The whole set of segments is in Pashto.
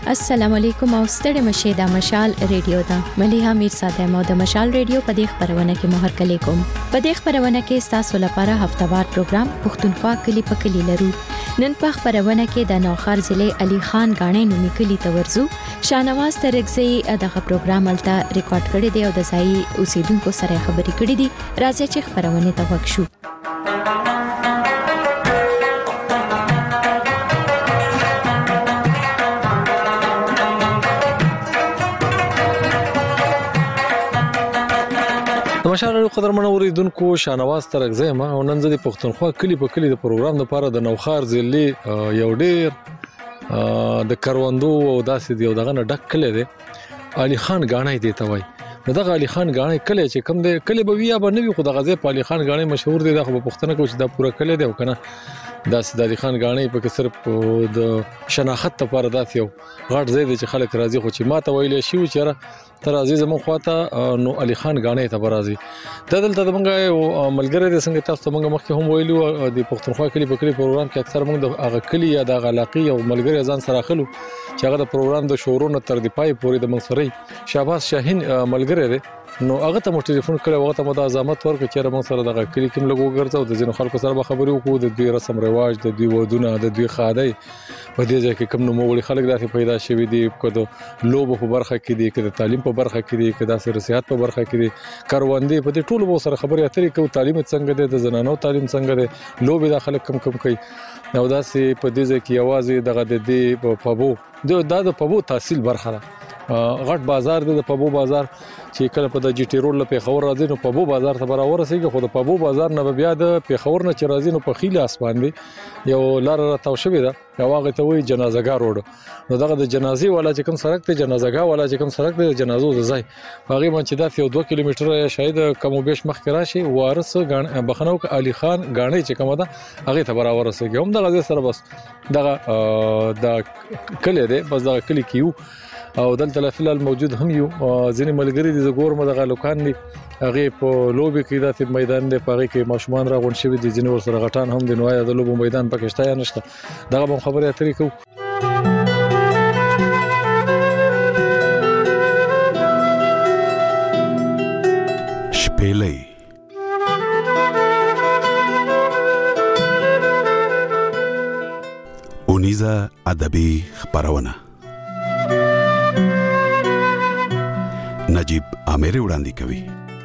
السلام علیکم او ستړي مشه د مشال ریډیو دا مليها میر ساده مو د مشال ریډیو په دې خبرونه کې مهر کلی کوم په دې خبرونه کې تاسو لپاره هفتوار پروګرام پښتونخوا کلی په کلی لرو نن په خبرونه کې د نوخار ضلع علي خان غاڼې نومي کلی ته ورزو شانواز ترګزي دغه پروګرام الته ریکارډ کړی دی او د ځای اوسیدونکو سره خبرې کړې دي راځي چې خبرونه ته وښو مشال قدرمن اوریدونکو شانواز ترګزي ما او نن زه د پښتونخوا کلی په کلی د پروګرام لپاره د نوخار ضلع یو ډیر د کروندو او داسې دی او دغه ډک کلی دی علي خان غاڼې دی ته وای نو دغه علي خان غاڼې کلی چې کم دی کلی به ویا به نوی خو دغه ځای په علي خان غاڼې مشهور دی دغه په پښتنه کې چې دا پوره کلی دی او کنه داسې د علي خان غاڼې په کسر په د شناخت لپاره داسې یو غاټ ځای دی چې خلک راځي خو چې ماته ویلې شي چې تر عزیز مو خواته نو علي خان غاڼې ته برازي د دلته د منګه ملګری د څنګه تاسو ته منګه مخکې هم ویلو د پښتونخوا کلی په کلی پروګرام کې اکثر موږ د هغه کلی یا د علاقې او ملګری ځان سره خلو چې هغه د پروګرام د شورونو تر دی پای پورې د منصري شهباز شاهین ملګری دی نو هغه ته مو ټلیفون کړو هغه ته مو د ازامت ورکړ چې موږ سره د کلی کوم لګو ګرځاو د ځینو خلکو سره خبرې وکړو د دوی رسم رواج د دوی ودونه د دوی خادای په دې ځای کې کوم نو مو خلک داسې پیدا شوي دي کده لوب په برخه کې دي کده تعلیم په برخه کې دي کده سیاست په برخه کې دي کاروندې په دې ټولو سره خبرې اترې کوي تعلیم څنګه ده د زنانو تعلیم څنګه ده لوب د خلک کم کوي نو داسې په دې ځای کې आवाज دغه د دې په بو د پبو تحصیل برخه غټ بازار د پبو بازار چې کله په د جی ټی روډ له پیښور راځي نو پبو بازار ته برابر رسیږي خو د پبو بازار نه بیا د پیښور نه چې راځي نو په خیله اسمان دی یو لار راتاو شوی دا یو هغه ته وی جنازګاه روډ نو دغه د جنازي والا چې کوم سړک ته جنازګاه والا چې کوم سړک ته جنازو د ځای هغه من چې دا یو 2 کیلومتر یا شاید کم او بیش مخ راشي وارث بخنو علي خان غاڼې چې کومه ده هغه ته برابر رسیږي هم دغه سره بس دغه د کلی دی بس دغه کلی کیو او دلته فلال موجود هم یو ځینې ملګری دي زګور مدغه لوکان دي هغه په لوبي کې د میدان دی په کې ماشومان راغون شوی دي ځینې ور سره غټان هم د نوای د لوبو میدان پکې شته یا نشته دغه به خبرې اترې کوو شپېلې اونیزه ادبي خبرونه نجیب آمری وړاندې کوي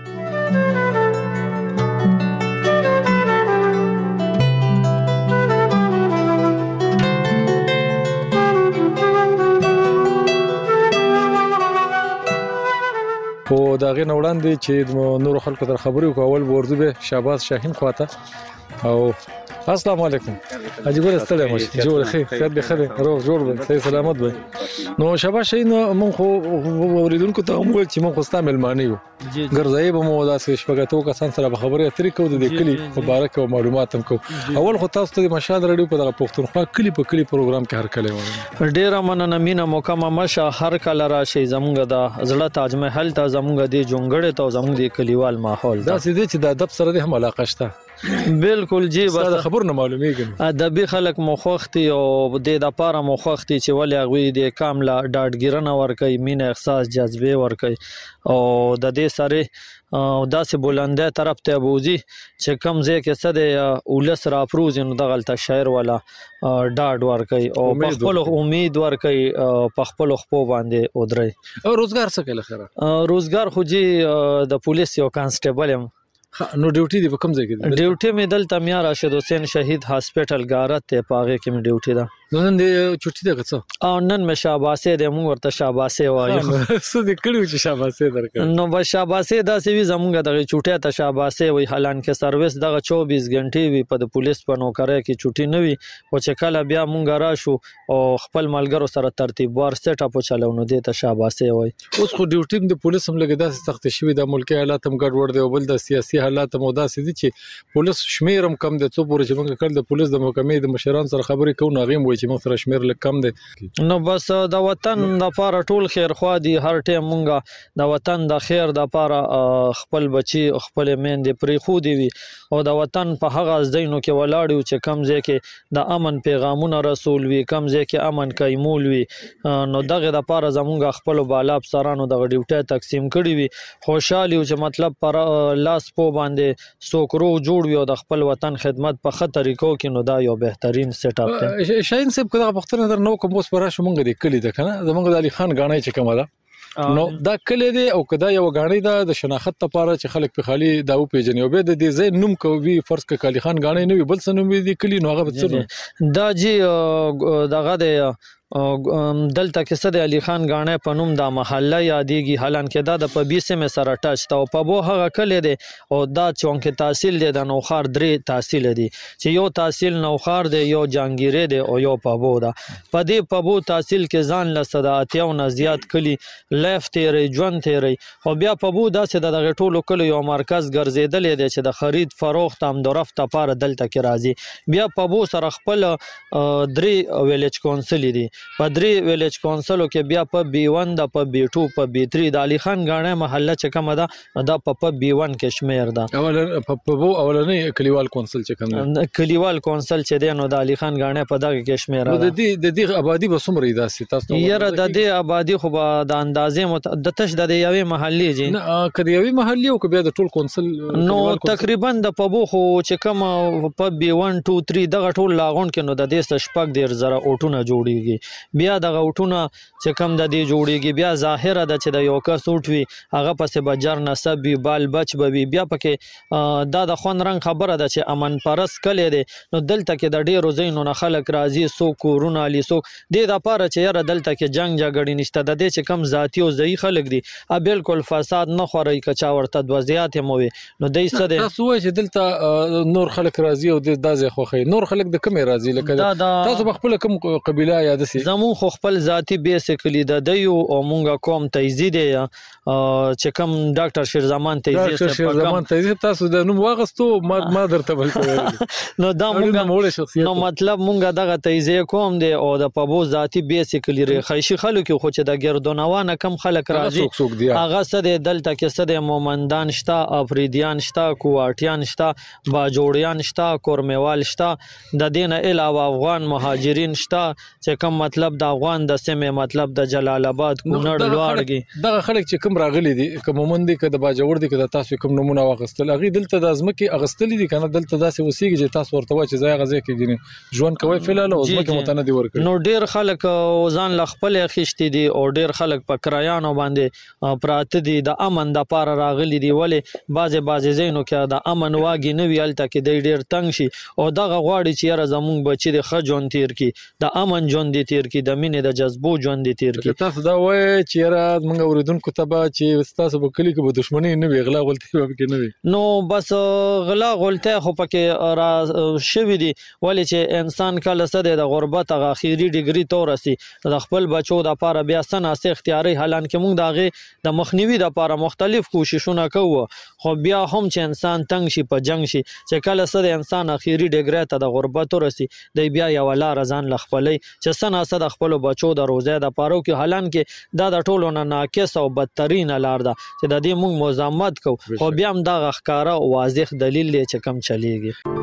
په داغه نوړاندې چې نور خلکو تر خبرې کول ورته به شهباز شاهین خواته او السلام علیکم اجازه ستړي مشه جوړ خیر خیر به خیر روغ جوړ به صحیح سلامت به نو شهباز شاهین مونږ خو اوریدونکو ته هم چې مونږ خو مهمانی یو ګرځي به مو داسې شپږاتو کسان سره خبرې اترې کوو د کلی مبارک او معلومات هم کوو اول خو تاسو ته مشال رادیو په دغه پښتونخوا کلی په کلی پروګرام کې هر کله وایي ډیره مننه مینا مکمه مشه هر کله راشي زمونږ د زړه تاج محل ته زمونږ د جونګړې ته زمونږ د کلیوال ماحول دا سې چې د ادب سره هم علاقه شته بالکل جی بس خبر نه معلومیږي ادبي خلک مخوختي او د لپاره مخوختي چې ولې غوي د کامله ډاډګیرنه ور کوي مینه احساس جذبه ور کوي او د دې سره داسې بلنده طرف ته بوزي چې کم ځای کې څه د ولس را پروز نو دغلت شاعر ولا ډاډ ور کوي او په خپل امید ور کوي په خپل خپل باندې ودري او روزګار څه کوي خره روزګار خو جی د پولیس یو کانسټیبل هم نو ډیوټي دی په کوم ځای کې ډیوټي مې دلته میا راشد حسین شهید هاسپټل غارت ته پاغه کې مې ډیوټي ده نو نن دی چټي ده څه او نن مې شاباسه د موږ ورته شاباسه وایو څه دې کړو چې شاباسه درکړ نو به شاباسه دا سوي زمونږ دغه چټه ته شاباسه وي حالان کې سرویس دغه 24 غنټې وي په پولیس په نوکرۍ کې چټي نه وي او چې کله بیا مونږ راشو او خپل ملګرو سره ترتیب وار سیټ اپ چلو نو دې ته شاباسه وای اوس خو ډیوټي د پولیس هم لګیدا سخت شوی د ملکی حالات هم ګډ وړ دی او بل د سیاسي حالات هم داسې دي چې پولیس شمیرم کم د څو پورې چې موږ کړل د پولیس د محکمې د مشران سره خبرې کوو ناغیم وای چې موږ سره شمیر لږ کم دی. نو بس د وطن د لپاره ټول خیر خوا دي، هر ټیم مونږه د وطن د خیر د لپاره خپل بچي خپل میندې پرې خو دی وي او د وطن په هغه ځایونو کې ولاړ یو چې کم ځای کې د امن پیغامونه رسول وي، کم ځای کې امن کایمول وي. نو دغه د لپاره زمونږ خپل بالا افسرانو د ډیوټي تقسیم کړی وي. خوشاله یو چې مطلب پر لاس په باندې سوکرو جوړ وي او د خپل وطن خدمت په خطر طریقو کې، نو دا یو بهترین سیټ اپ دی. شاهین صاحب کله پښتنه در نو کوم اوس پر راشه مونږ د کلی د کنه زمونږ د علي خان غاڼې چې کومه ده نو دا کلی دی او کدا یو غاڼې ده د شناخت لپاره چې خلک په خالي دا او پیژنې او به د دې ځای نوم کوي فرض ک علي خان غاڼې نه وي بل څه نوم دی کلی نو هغه بڅ دا جی دغه د دلته کې صد علي خان غاڼې په نوم د محله یادېږي، حالانکه دا د په 20 مې سره ټچ تا او په بو هغه کلی دی او دا چونکه تحصیل دی د نوخار 3 تحصیل دی چې یو تحصیل نوخار دی، یو جانګيره دی او یو په بو دا. په دې په بو تحصیل کې ځان له صداتیو نه زیات کلی لیف تیرې ژوند تیرې او بیا په بو داسې د دغه ټولو کلی یو مرکز ګرځیدل دی چې د خرید فروخت هم د رفت لپاره دلته کې راځي. بیا په بو سره خپل 3 ویلیج کونسل دی، په 3 ویلیج کونسلو کې بیا په B1 د په B2 په B3 د علي خان غاڼې محله چې کومه ده دا په B1 کې شمیر ده. په بو اولنې کلیوال کونسل چې کوم کلیوال کونسل چې دی نو د علي خان غاڼې په دغه کې شمیر ده. د دې آبادی به څومره داسې تاسو یره د دې آبادی خو به د اندازې د تش د یوې محلې جی نه کدی یوې محلې او که بیا د ټول کونسل نو تقریبا د په بو خو چې کوم په B1 2 3 دغه ټول لاغون کې نو د دې شپږ ډیر زره اوټونه جوړیږي. بیا د غوټونه چې کم د دې جوړیږي بیا ظاهره ده چې د یو کس اوټ وي هغه پسې بجر نسب وي بال بچ به وي بیا پکې دا د خون رنگ خبره ده چې امن پرس کلی دی. نو دلته کې د ډیرو ځایونو نه خلک راځي سو کورونه علي سو دې د پاره چې یاره دلته کې جنگ جګړې نشته د دې چې کم ذاتی او ځای خلک دي بالکل فساد نه خوري کچا ورته د وضعیت هم وي. نو دې څه ده تاسو چې دلته نور خلک راځي او د دازه خوخي نور خلک د کومه راځي لکه تاسو خپل کوم قبيله یاد سي زمون خو خپل ذاتی بیسیکلی د دیو او مونږه کوم تیزی دی چې کوم ډاکټر شیرزمان تیزی شیرزمان تیزی تاسو د نوم واغستو ما درته بل نو دا مونږه نو مطلب مونږه دغه تیزی کوم دی او د پبو ذاتی بیسیکلی خیشي خلکو کې خو چې د ګردونوانه کم خلک راځي هغه سده دلته کې سده مومندان شتا افریدیان شتا کوواټیان شتا باجوړیان شتا کورمیوال شتا د دین علاوه افغان مهاجرین شتا چې کم مطلب د افغان د سیمه مطلب د جلال آباد کونړ لوړګي دغه خلک چې کوم راغلي دي کوم مومند کې د باجوړ دي کې تاسو کوم نمونه واغستل اغي دلته د ازمکه اغستل دي کنه دلته داسې وسیږي چې تاسو ورته وای چې ځای غزه کې ګینه ژوند کوي فلال او ازمکه متندي ورکړي. نو ډیر خلک ځان لخپل خشتي دي او ډیر خلک په کرایانو باندې پراته دي د امن د پاره راغلي دي ولې بعضه زینو کې د امن واګي نه ویلته کې د ډیر تنگ شي او دغه غواړي چې را زمونږ بچي د خجون تیر کی د امن ژوند دي تیر کی د مینې د جذبو ژوند دي تیر کی. تاسو دا وای چې را موږ اوریدونکو ته به چې تاسو په کلی کې به دښمنی نه وي غلا غلطي به کې نه وي نو بس غلا غلطه خو پکې را شوی دي ولې چې انسان کله سده د غربت غ اخیری ډیګری تورسي د خپل بچو د لپاره بیا سناسه اختیاري حالانکه موږ دغه د مخنیوي د لپاره مختلف کوششونه کوو خو بیا هم چې انسان تنگ شي په جنگ شي چې کله سده انسان اخیری ډیګری ته د غربت تورسي د بیا یو لار ځان لخپلې چې سناسه د خپل بچو د روزه د پاره کې حالانکه دا د ټولو نه ناقص او بدترین لار ده چې د دې موږ مزامت کو خو بیا هم دا ښکارا واضح دلیل دی چې کم چلیږي.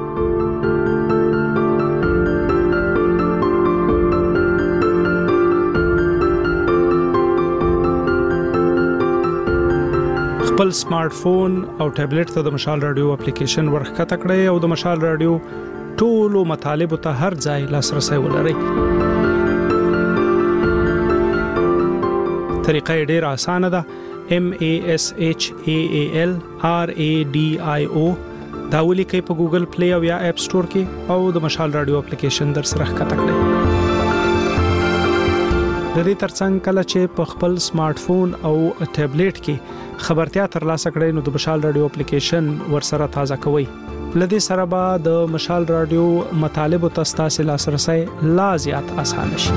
خپل سمارټ فون او ټابلیټ ته د مشال رادیو اپلیکیشن ورخته کړئ او د مشال رادیو ټولو مطالب ته هر ځای لاسرسي ولرئ. طریقه ډېر اسانه ده MASHAAL RADIO دا ولیکئ په ګوګل پلی او یا اپ سٹور کې او د مشال رادیو اپلیکیشن در سره ښکته کړئ. د دې ترڅنګ کله چې په خپل سمارټ فون او ټابلیټ کې خبرتیا ترلاسه کړئ نو د مشال رادیو اپلیکیشن ورسره تازه کوئ. لدې سره به د مشال رادیو مطالب او تاسو لاسرسي لا زیات اسانه شي.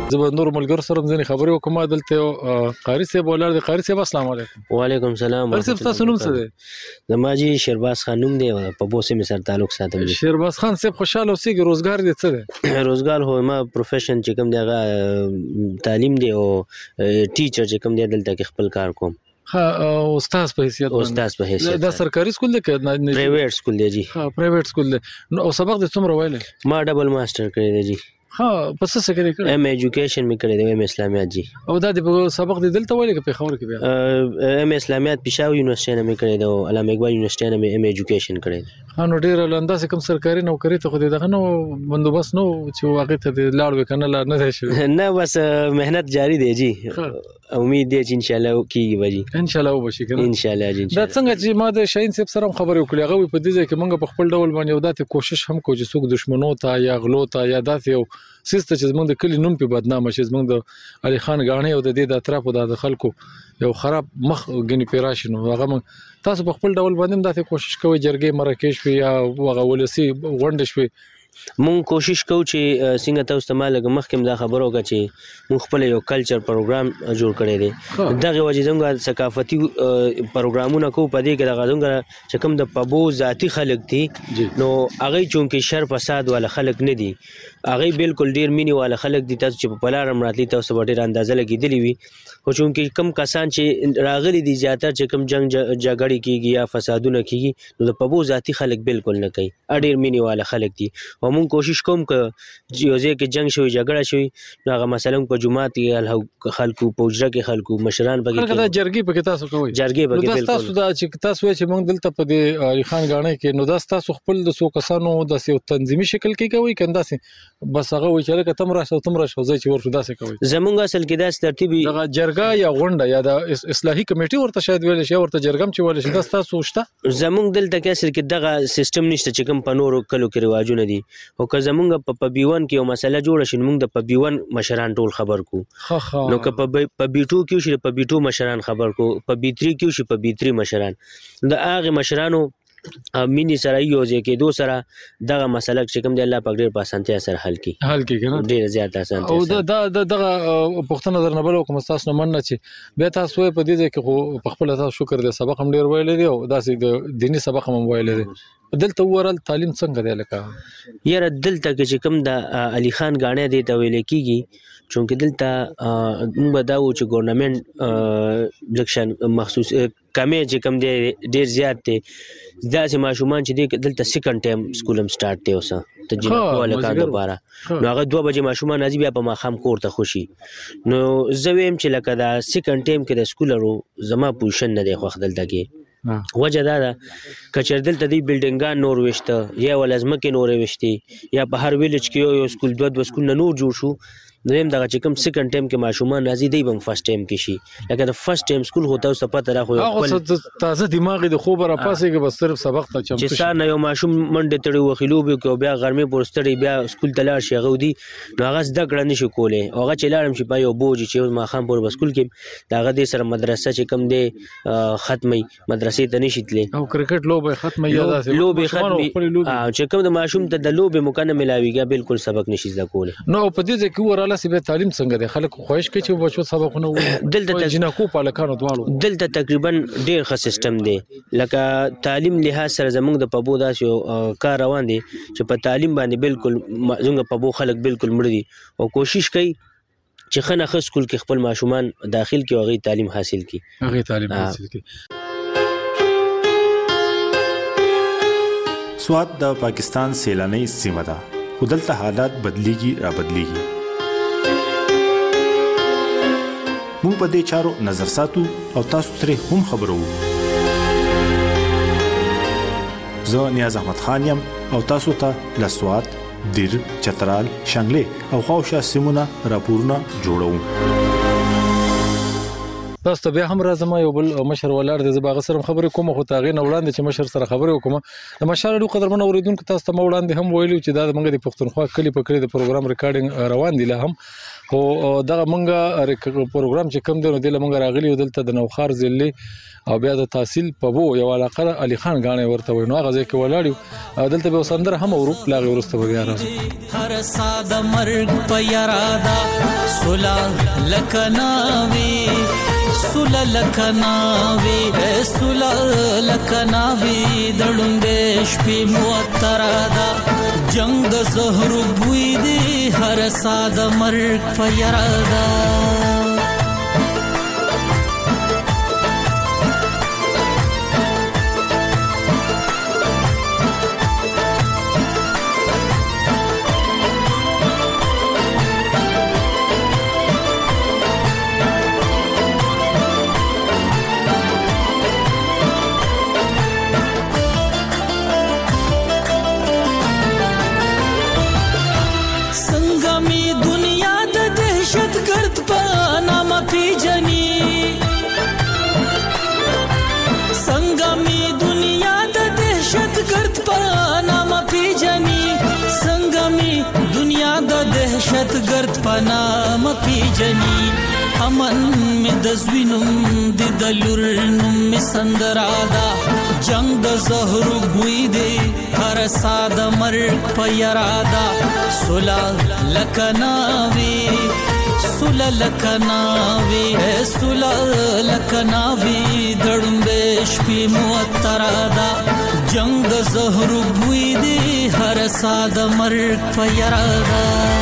زه نور ملګر سره ځنې خبرې وکم دلته قاری صاحب ولر دی. قاری صاحب السلام علیکم. وعلیکم السلام. قاری صاحب تاسو نوم څه دی؟ زما جی شیرباز خان نوم دی او په بوسه می سره تعلق ساتم. شیرباز خان صاحب خوشاله اوسئ. روزګار دې څه دی؟ روزګار هو ما پروفیشن چې کوم دی هغه تعلیم دی او ټیچر چې کوم دی دلته کې خپل کار کوم. استاد په حیثیت دا سرکاري سکول دی که پرایویټ سکول دی؟ جی پرایویټ سکول دی. نو سبق دې څومره ویلې؟ ما ډبل ماستر کړی دی. جی پس څه کړی؟ ایم ایجوکیشن می کړی دی، ایم اسلامیات. جی او دا د سبق دې دلته ویلې که پېښور کې بیا؟ ایم اسلامیات پېښور یونیورسيټي نه می کړی دی او علامه اقبال یونیورسيټي نه می ایم ایجوکیشن کړی دی. نو ډیر لاندې کوم سرکاري نوکری ته خو دغه نو بندوبست نو چې واقع ته لاړ وکنه لا نه شي نه بس مهنت جاری دی. جی امید دی چې ان شاء الله کیږي به. ان شاء الله وبشي کنه ان شاء الله. جی دا څنګه چې ما د شاهین صاحب سره خبرې وکړې هغه په دې ځای کې موږ په خپل ډول باندې یو داسې کوشش هم کوو چې څوک دشمنو ته یا غلو ته یا داسې یو سیسته چې موږ د کلی نوم په بدنامه شي، موږ د علي خان غاڼې او د دې د اطرافو د خلکو یو خراب مخ غني پیراشنو هغه تاسو په خپل ډول باندې داسې کوشش کوئ جرګې مرکه شوي یا هغه ولسی غونډه شوي. مونږ کوشش کوو چې څنګه تاسو ته مالګه مخکې دا خبرو کا چې مونږ خپل یو کلچر پروګرام جوړ کړی دی. دغه وجه څنګه ثقافتي پروګرامونه کوو په دې کې دغه څنګه چې کوم د پبو ذاتی خلک دي نو هغه چونکې شر فساد والا خلک نه دي، هغه بالکل ډیر مینی والا خلک دي. تاسو چې په پلارم راتلی تاسو به ډیر اندازه لګیدلی وي خو چونکې کم کسان چې راغلي دي زیاتره چې کم جنگ جګړې کیږي یا فسادونه کیږي نو د پبو ذاتی خلک بالکل نه کوي، ډیر مینی والا خلک دي. مونږ کوشش کوم ک یوځای کې جنگ شوی جګړه شوی نو هغه مثلا په جمعات کې خلکو په اجره کې خلکو مشران پکې دا جرګې پکې تاسو کوي جرګې پکې بالکل تاسو دا چې تاسو چې موږ دلته په دې علي خان غاڼې کې نو دا تاسو خپل د سو کسانو د یو تنظیمي شکل کې کوي کنده سي بس هغه وی چې لکه تم راشه ځای چې ورته داسې کوي. زمونږ اصل کې دا ترتیبي دا جرګه یا غونډه یا د اصلاحي کمیټي ورته شاید ویل شي ورته جرګم چې ویل شي دا تاسو شته. زمونږ دلته کې اصل کې دغه سیستم نشته چې کوم په نورو کلو کې رواجونه دي او که زمونږ په بیوان کې یو مسله جوړه شي موږ د په بیوان مشران ټول خبر کو نو که په بیټو کې شي په بیټو مشران خبر کو په بیتری کې شي په بیتری مشران د هغه مشرانو مینی سره یو ځکه دو سره دغه مسله چې کوم دی الله پاک ډیر په اسانتیا سره حل کی کنه ډیر زیات اسانتیا او دغه پښتنه در نه بل کوم تاسو نه مننه چې به تاسو په دې ځکه خو په خپل تاسو شکر دې سبق هم ډیر ویل دي او داسې د دینی سبق هم ویل دي. دلته ورل تعلیم څنګه دی لکه یاره دلته چې کوم د علي خان غاڼې دی ته ویل کیږي چونکه دلته موږ دا و چې ګورنمنت الیکشن مخصوص کمې چې کوم دی ډیر زیات دی داسې ماشومان چې دی دلته سیکنډ ټایم سکول هم سٹارټ دی اوسه ته جنکو الکان لپاره نو هغه 2 بجې ماشومان راځي بیا په ماخام کور ته خوشي نو زه ویم چې لکه دا سیکنډ ټایم کې د سکولرو زما پوزیشن نه دی خو دلته کې وجه دا ده کچر دلته دی بلډینګان نور وشته یا ولازمکه نور وشتي یا په هر ویلج کې یو سکول 2 سکول نه نور جوړ شو نیم دغه چې کوم سیکنډ ټایم کې ماشومان راځي دی بم فرست ټایم کې شي لکه د فرست ټایم سکول هوته او پته را خو خپل تازه دماغ د خوب را پاسې کې بس صرف سبق ته چم چې سار نه یو ماشوم منډه تړي وخلو به کو بیا غرمه پورستړي بیا سکول ته لاړ شي غودي نو هغه زده کړه نشي کوله هغه چې لاړم شي په یو بوج چې ما خام پور سکول کې داغه د سره مدرسه چې کوم دی ختمي مدرسې ته نشي تللی او کرکټ لوبه ختمي یا داسې لوبه ختمي چې کوم د ماشوم ته د لوبه مکنه ملاويږي بالکل سبق نشي زده کوله نو په دې ځکه وراله سي به تعلیم څنګه د خلکو خوښ کې چې بچو سبقونه وایي دلته جنکو په لکانو دواړو دلته تقریبا ډیر ښه سیستم دی لکه تعلیم لحاظ سره زموږ د پبو داسې کار روان دي چې په تعلیم باندې بالکل زموږ پبو خلک بالکل مړ دي او کوشش کوي چې خنه خ سکول کې خپل ماشومان داخل کې او غي تعلیم حاصل کی سواد د پاکستان سیلانی سیمه ده خو دلته حالات بدلیږي را بدلیږي مونږ په دې چارو نظر ساتو او تاسو ترې هم خبرو زه نیاز احمد خان یم او تاسو ته لسوات دیر چترال شانګله او خوشا سیمونه راپورونه جوړوم. تاسو ته بیا هم راځم یو بل مشر ولاړ دی زباغه سره خبرې کوم خو تاغې نه وړاندې چې مشر سره خبرې وکم د مشال رادیو قدرمن اوریدونکو تاسو ته وړاندې هم ویلو چې دا د منګه د پښتونخوا کلی په کلی د پروګرام ریکارډینګ روان دی لا هم خو دغه منګه پروګرام چې کم دی نو د منګه راغلی دلته د نوخار ضلع او بیا د تحصیل په بو یو علاقه علي خان غاڼه ورته وي نو هغه ځکه ولاړیو دلته به وسندر هم اورو لاغه ورسته بیا راځو هر ساده مرګ په یارادا سولا لکناوي سولا لکناوي سولا لکناوي دړندې شپې موترادا جنگ د زهر بوې دي هر ساده مرګ په یارادا دهشتګرد پنام پیجنی امن می د زوینم د دلور نوم می سندرادا جنگ د زهر بوې دی هر ساده مرګ په یارادا سولا لکناوي سولا لکناوي سولا لکناوي دړمبې شپې موترادا جنگ د زهر بوې دی هر ساده مرګ په یارادا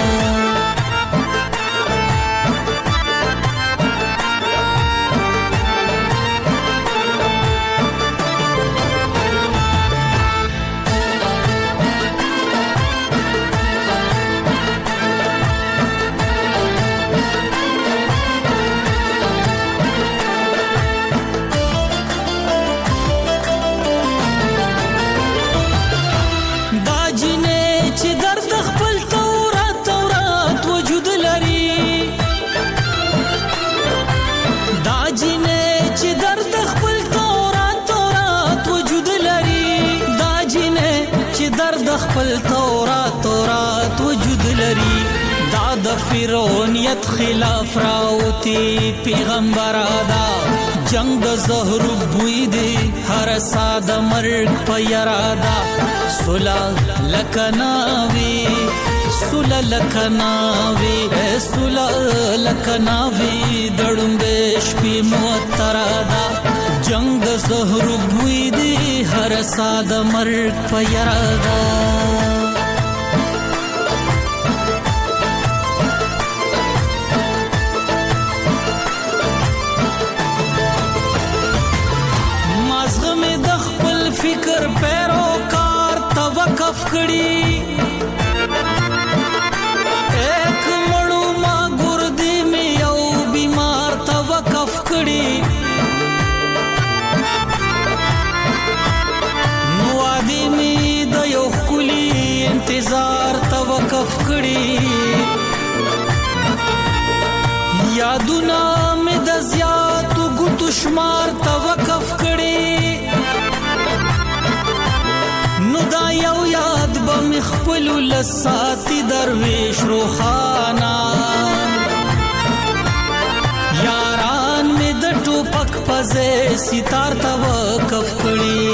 خپل تورات وجود لري دا د فرعونیت خلاف راوتی پیغمبر ادا جنگ د زهر بوې دی هر ساده مرګ په یارادا سولا لکناوي سولا لکناوي سولا لکناوي دړمبې شپې موترادا جنگ د زهر بوې دی هر ساده مرګ په یارادا مازغه مې د خپل فکر پیروکار توقف کړي ایک مړو ما ګردي مې یو بیمار توقف کړي انتظار توقف کړي یادونه مې د زیاتو ګوتو شمار توقف کړي نو دا یو یاد به مې خپل لساتي درویش روخانا یاران مې د ټوپک پځې ستار توقف کړي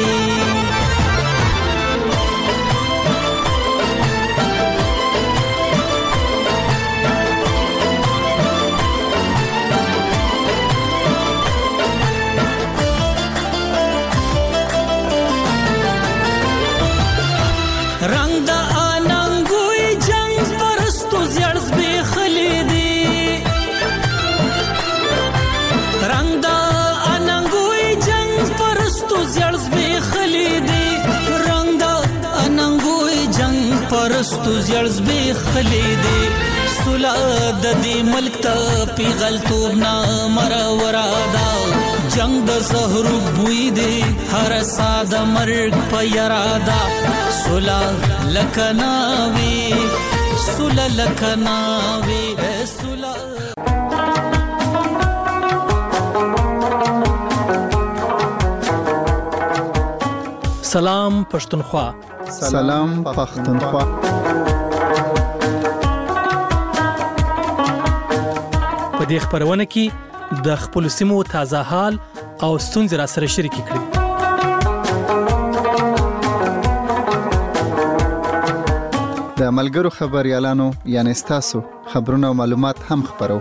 رنگ دا آنانگوی جنگ پرستو زیرز بی خلیدی رنگ دا آنانگوی جنگ پرستو زیرز بی خلیدی رنگ دا آنانگوی جنگ پرستو زیرز بی خلیدی سولا د دې ملک ته پیغلتوب نا مرورادا جنگ د زهر بوې دی هر ساده مرګ په یارادا سولا لکناوي سولا لکناوي سولا سلام پښتونخوا. سلام پښتونخوا. په دې خبرونه کې د خپل سیمو تازه حال او ستونزې را سره شریک کړئ. د ملګرو خبريالانو یعنی تاسو خبرونه او معلومات هم خبرو.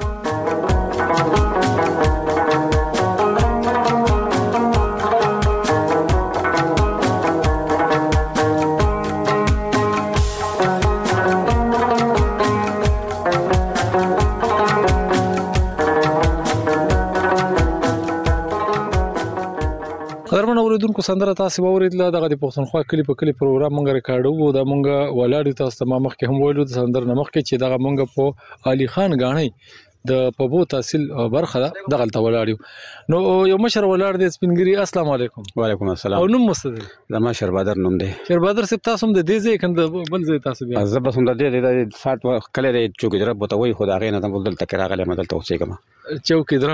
اوریدونکو سندره تاسو اوریدله دغه د پښتونخوا کلی په کلی پروګرام مونږ ریکارډو او د مونږ ولاړی تاسو ته مخکې هم ویلو د سندره مخکې چې دغه مونږ په علي خان غاڼي د پبو تحصیل برخه دغه ته ولاړیو. نو یو مشر ولاړ دی سپینګری. السلام علیکم. وعلیکم السلام. او نوم مستد زما شربادر نوم دی. شربادر سپ تاسو هم د دې ځای کنده بل ځای تاسو بیا زه بس هم د دې سات کله د چوکیدره بوتوي خو دا غینه د بل تک راغله مدل توسې کما چوکیدره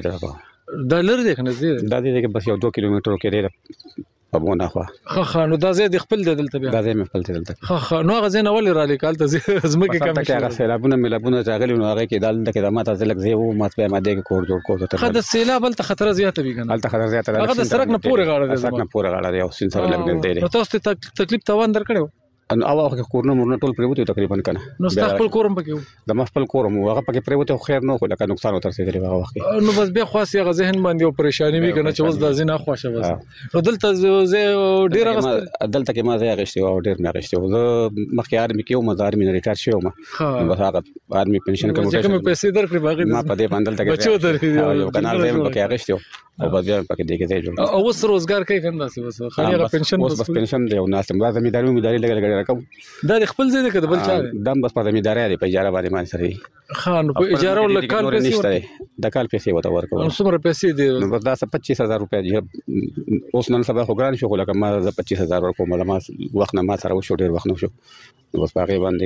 دا لري دی کنه زی دا دې بس یو 2 کیلومتر کې دی په بونه خو نو دا زه د خپل دلته بیا دا زه مې خپل دلته نو هغه زین اول را لیکال ته زمکه کم شي هغه سیلابونه ملابونه راغلي نو هغه کې دلته کې د ماته ځلک زی وو مات په ماده کې کور جوړ کوته خد سیلاب بل ته خطر زیاته وی کنه بل ته خطر زیاته هغه د سرک نه پورې غاړه دی سرک نه پورې غاړه دی او سین سره لګ دی نو تاسو ته تکلیف توان درکړو ان او هغه کورونه مورنه ټول پریوته تقریبا کنه نو خپل کورم پکې د خپل کورم هغه پکې پریوته خیر نه خو لکه نقصان وتر سي دی هغه وخت نو بس بیا خاص هغه ذهن باندې او پریشانی وی کنه چې اوس د زینه خوښه وځه نو دلته زه ډیر غست دلته کې ما زه غشتي او ډیر نه غشتي زه مخکې آرمي کې او مزار مې ریټایر شوم بس هغه آرمي پنشن کوم چې کوم پیسې درکړي باغې ما په دې باندې دلته کې یو کنال دې پکې غشتي او بیا پکې دې کې ځای جوړ او اوس روزګار کوي کنده بس خالي هغه پنشن بس پنشن دی او ناس ما زمینداری لګل راکم دا خپل ځای کې بل چا دم بس په زمینداری دی په اجاره باندې ما سره خان په اجاره ول کال پیسې د کال پیسې وته ورکو نو څومره پیسې دی نو بس دا 25000 روپیا دی اوس نن سبا خو ګران شو لکه ما 25000 ورکو ما وخت نه ما سره وشو ډیر وخت نو شو بس باغې باندې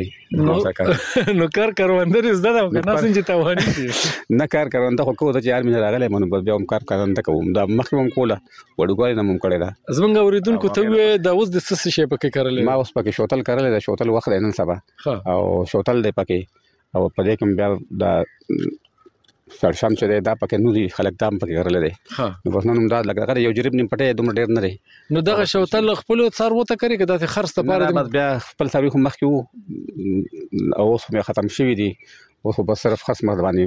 نو کار کاروندر زده دا کنه څنګه توانی نه کار کارونده خو کو د چار مې راغله مونږ بس بیا هم کار کارونده کوم دا مخکوم کوله وړوګای نه مونږ کړی دا زمونږ اوریدونکو ته د اوس د سس شي پکې کارلې ما اوس پکې شوتل کارلې دا شوتل وخت نن سبا او شوتل دی پکې او په دې کې بیا دا سرشم چې دا پکې نو دي خلک دام پکې کارلې دی نو بس نن دا لګا یو جریب نیم پټه دومره ډیر نه دی نو دغه شوتل خپل څار وته کوي کدا ته خرڅ ته پاره بیا خپل تاریخ مخکې او اوس مې ختم شوی دی اوس په صرف خاص مردواني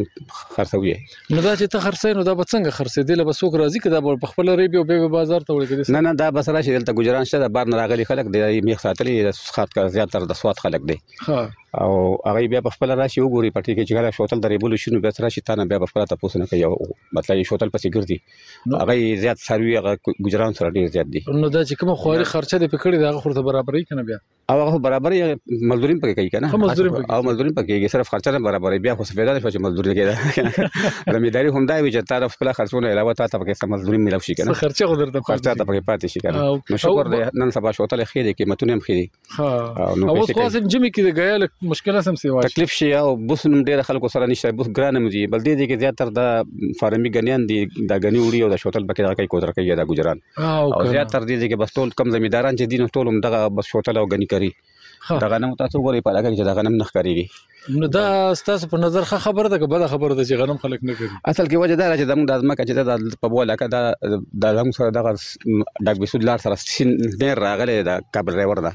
خرڅوي نو دا چې ته خرڅې نو دا به څنګه خرڅې دی له بسوک راځي کدا په خپل ریبي او به بازار ته وړي نه دا بس راشي دلته ګجران شته د بار نه راغلي خلک د میخ ساتلي د خاط کا زیاتره د سواد خلک دی او هغه بیا په خپل راشي وګوري پټي کې چې غلا شوتل درې بول شنو به راشي تانه بیا په خپل تاسو نه کوي مطلب شوتل پسې ګرځي هغه زیات سروي هغه ګجران سره ډیر زیات دي نو دا چې کوم خواري خرچه دی پکړي دا خورته برابرې کنه بیا او هغه برابرې مزدوري پکې کوي کنه او مزدوري پکې صرف خرچه نه برابرې بیا خو سفیدا نه چې مزدوري کوي زمینداری هم دا وي چې طرف خپل خرچونه علاوه تا ته پکې مزدوري ملو شي کنه خرچه خو درته خرچه ته پکې پاتې شي کنه نو شکر دې نن سبا شوتل خېری کې متونه هم خېری او اوس خو جمع کې د غیال مشکله سم سی تکلیف شي او بوس نم ډېر خلکو سره نشته بوس ګران مدي بل دې کې زیاتره د فارمي غنیان دي د غنی وړي او د شوتل پکې راکې کوتر کوي دا ګجران او زیاتره دې کې بس ټول کم زمینداران چې دین ټول هم دغه بس شوتل او غنی کوي دا غنم تاسو غوړي په لګي چې دا غنم نخ کوي نو دا ستاسو په نظر خبره ده که بده خبره ده چې غنم خلک نه کوي اصل کې وجه دا چې د موږ د ازمکه چې د په بوله کې دا د موږ سره دغه ډاک بسود لار سره سین ډیر راغلی دا کابل ډرایور ده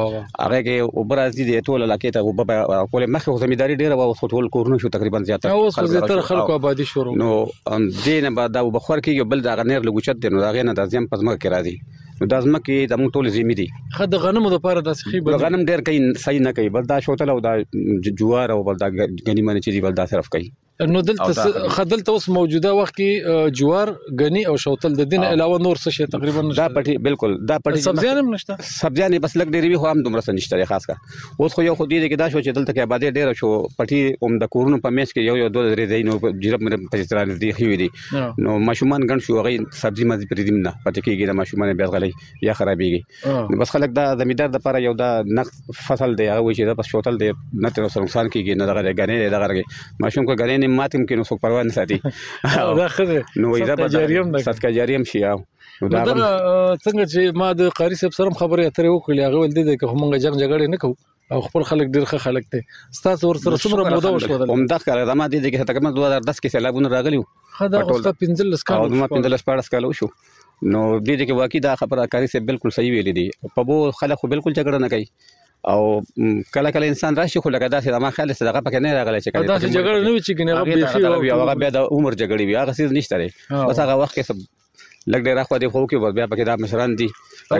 هغه کې اوبر از دي ټول علاقې ته کول مخه زمینداری ډیر او ټول کورونه شو تقریبا زیاته اوس زیاتره خلکو آبادی شروع نو دینه بعد دا بخور کې بل دا غنیر لګوچت دي نو دا غنه د ځم پزما کې راځي نو د ازمکه د موږ ټول زمي دي خد غنمو د پاره د سخي بل غنم ډیر کوي صحیح نه کوي بل دا شوتل او دا جوار او بل دا غنی منی چې دی بل دا صرف کوي نو دلته خدلته اوس موجوده وخت کې جوار غنی او شوتل د دین علاوه نور څه شي تقریبا دا پټي بالکل دا پټي سبزیان هم نشته سبزیان بس لګ ډیری خو هم دومره نشته خاص کا اوس خو یو خو دې کې دا شو چې دلته کې آبادی ډیر شو پټي اوم د کورونو په میش کې یو دوه درې دینو جرب مې په ستران دي خو دي نو ماشومان ګڼ شو غي سبزي مزي پر دې نه پټي کې د ماشومان بیا غلي یا خرابېږي بس خلک دا زمیندار د لپاره یو دا نقص فصل دی هغه چې دا بس شوتل دی نه تر سره نقصان کیږي نه دغه غنې دغه ماشوم کو غنې باندې ماتم کې نو څوک پروا نه ساتي دا خره نو صدقه جاریه هم ده صدقه جاریه هم شي نو دا څنګه چې ما د قاری صاحب سره خبرې اترې وکړې هغه ول دي چې موږ جنگ جګړه نه کوو او خپل خلک ډیر ښه خلک دي ستاسو ور سره څومره موده وشو هم دا کار ما دي چې تقریبا 2010 کې سیلابونه راغلیو خدا اوسه 15 کال او ما 15 14 کال وشو نو دې کې واقعي دا خبره قاری صاحب بالکل صحیح ویلي دي په بو خلک بالکل جګړه نه کوي او کله کله انسان راشي خو لکه داسې ما خیال صدقه پکې نه راغلی چې کله داسې جګړه نه وي چې کنه هغه بیا د عمر جګړې وي هغه څه نشته دی بس هغه وخت کې لګ ډیر اخو دی خو کې بیا پکې دا مشران دي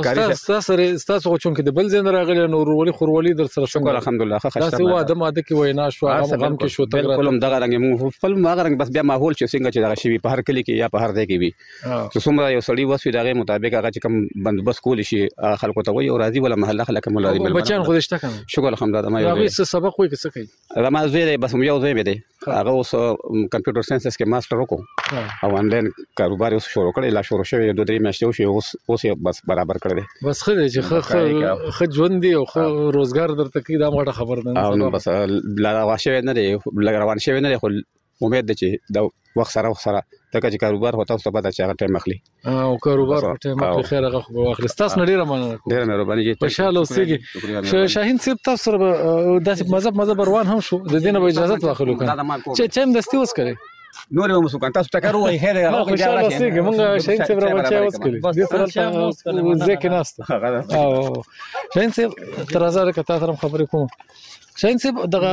تاسو چون کې د بل زین راغلی نو ورولي خورولي در سره شکر الحمدلله ښه خسته تاسو واده ماده کې وینا شو غم کې شو تر کوم دغه رنګ مو خپل ماغه رنګ بس بیا ماحول چې څنګه چې دغه شی په هر کلی کې یا په هر ځای کې وي چې څومره یو سړی وسوي دغه مطابق هغه چې کوم بندوبست کول شي خلکو ته وي او راضي ولا محله خلک مولاري بل بچان خو دشته کنه شکر الحمدلله ما یو سبق وای څه کوي ما زه بس یو ځای به دی هغه اوس کمپیوټر ساينس کې ماستر وکړو او انلاین کاروبار اوس شروع کړی لا شروع شوی 2-3 میاشتې وشي اوس بس برابر کړی بس خره چې خ ژوند دی او خ روزګار درته کی دا موټه خبر نه او بس لا واشه نه دی روان شوی نه دی خو امید ده چې دا وخت سره تکه چې کاروبار هوتا اوس په دا چې هغه ټایم اخلي او کاروبار په ټایم اخلي خیر هغه خو اخلي تاسو ډیره مهرباني جی خوشاله اوسئ شاهین صاحب تاسو سره د مذهب روان هم شو د دینه به اجازه واخلو کنه چې چم دستي اوس کړي نور هم مسو تاسو ټکر وای هره هغه خوشاله اوسئ موږ شاهین صاحب را بچا اوس کړي د سره ځکه ناست او شاهین صاحب تر ازار کته تر خبرې کوم شاهین صاحب دغه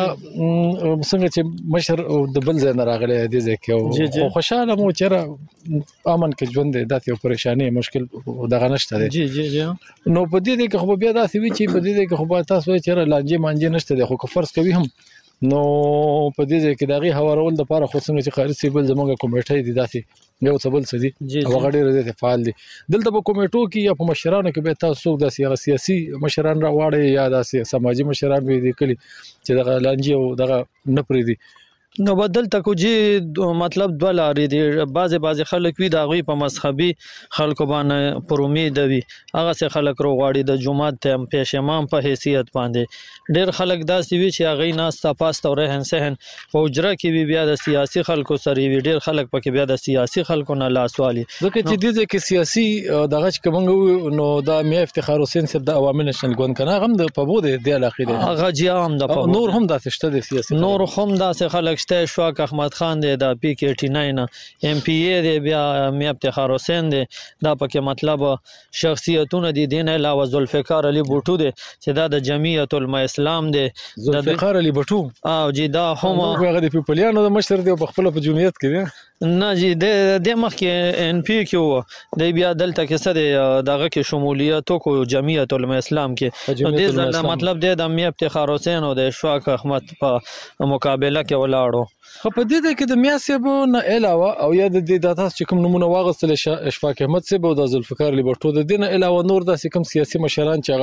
څنګه چې مشر د بل ځای نه راغلی دی ځکه او خوشاله مو چیرې امن کې ژوند دی داسې پریشانی مشکل دغه نشته دی جی جی جی نو په دې کې خو بیا داسې وی چې په دې کې خو تاسو چیرې لانجې مانجې نشته دی خو فرض کوي هم نو په دې کې دغه هوارول د لپاره خو څنګه چې خارجي بل زموږه کمیټه دي داسې یو څه بل څه دي او غړي رده فعال دي دلته په کمیټو کې یا په مشرانو کې به تاسو د سیاسي مشران راوړي یا د سماجی مشران به دي کلی چې دغه لانجې او دغه نپری دي نو بدل تکو جی مطلب دوه لارې دي بعض خلک وی دا غوي په مذهبي خلکو باندې پر امید وي هغه څه خلک روغاړي د جمعات ته پیش امام په حیثیت باندې ډېر خلک داسې وی چې هغه ناستا پاسته او رهن سهن په اجره کې وی بیا د سیاسي خلکو سره وی ډېر خلک پکې بیا د سیاسي خلکو نه لاسوالي ځکه چې دې کې سیاسي دغه چې کومه نو دا مې افتخار حسین صاحب د عوامي نشنل ګوند کنه هم د پبوده دی علاقې دي هغه جی هم د نور هم داسې شته د سیاسي نور هم داسې خلک شواک احمد خان دی د پی کې 89 ایم پی ای دی بیا مې افتخار حسین دی دا پکې مطلب شخصیتونه دي دین علاوه ذوالفقار علی بوټو دی چې دا د جمعیت العلماء اسلام دی ذوالفقار علی بوټو او جی دا هم هغه د پیپلیانو د مشر دی په خپل په جمعیت کې دی نه جی د مخکې ان پی کې دی بیا دلته کې څه دی دغه کې شمولیت کو جمعیت العلماء اسلام کې نو دې ځل مطلب دی د مې افتخار حسین او د شواک احمد په مقابله کې ولاړو خو په دې کې د میاسب نه علاوه او یا د دې داتا چې کوم نمونه واغستل اشفاق احمد صاحب او د ذوالفقار علی بوټو د دین علاوه نور د کوم سیاسي مشران چې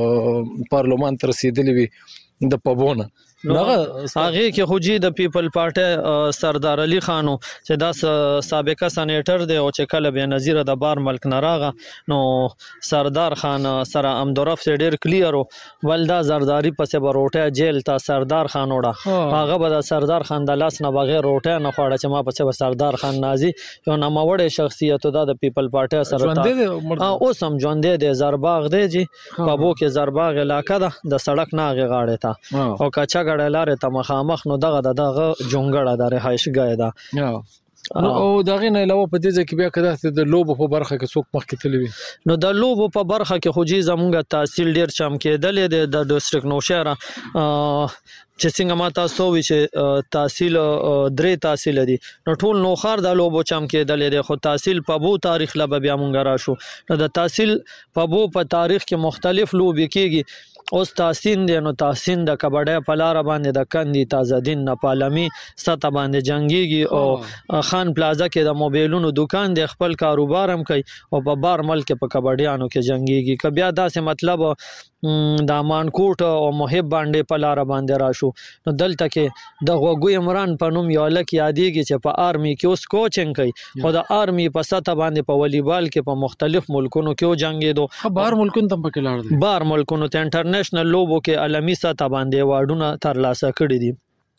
هغه پارلمان تر رسیدلی وي د پبونه هغه کې خوجی د پیپل پارټي سردار علي خانو چې دا سابقه سېنیټر دی او چې کله به نظیر د بار ملک نراغه نو سردار خان سره امدورف سي ډیر کلیر ولدا زرداری پسې بروټه جیل تا سردار خان وړه هغه به د سردار خان د لاس نه بغیر روټه نه خوړه چې ما پسې سردار خان نازي یو ناموړې شخصیت د پیپل پارټي سره او سم ژوند دی زرباغ دی جی کابو کې زرباغ علاقہ ده د سړک نه غاړه تا او کچا لارې ته مخامخ نو دغه جونګړه د رهایشګاه ده نو او دغه نه علاوه په دې کې بیا کده د لوبو په برخه کې څوک مخکې تللی وي نو د لوبو په برخه کې خو جی زمونږ تحصیل ډیر چم کېدل د ډیسټریکټ نوشهره چې څنګه ما تاسو وی چې تحصیل درې تحصیل دي نو ټول نوخار د لوبو چم کېدل دي خو تحصیل په بو تاریخ لا بیا مونږ راشو نو د تحصیل په بو په تاریخ کې مختلف لوبې کېږي اوس تحسین دی نو تحسین د کبډای په لار باندې د کندي تازه دین نه پالمي سطح باندې جنگيږي او خان پلازا کې د موبایلونو دکان دی خپل کاروبار هم کوي او په بار ملک په کبډیانو کې جنگيږي ک بیا داسې مطلب د مانکوټ او محب باندې په لار باندې راشو نو دلته کې د غوګو عمران په نوم یو لک یادېږي چې په آرمي کې اوس کوچنګ کوي خو د آرمي په سطح باندې په والیبال کې په مختلف ملکونو کې جنگېدو بار ملکونو ته پکې لاړ دي بار ملکونو ته انټرنیشنل لوبو کې عالمي سطح باندې واډونه ترلاسه کړي دي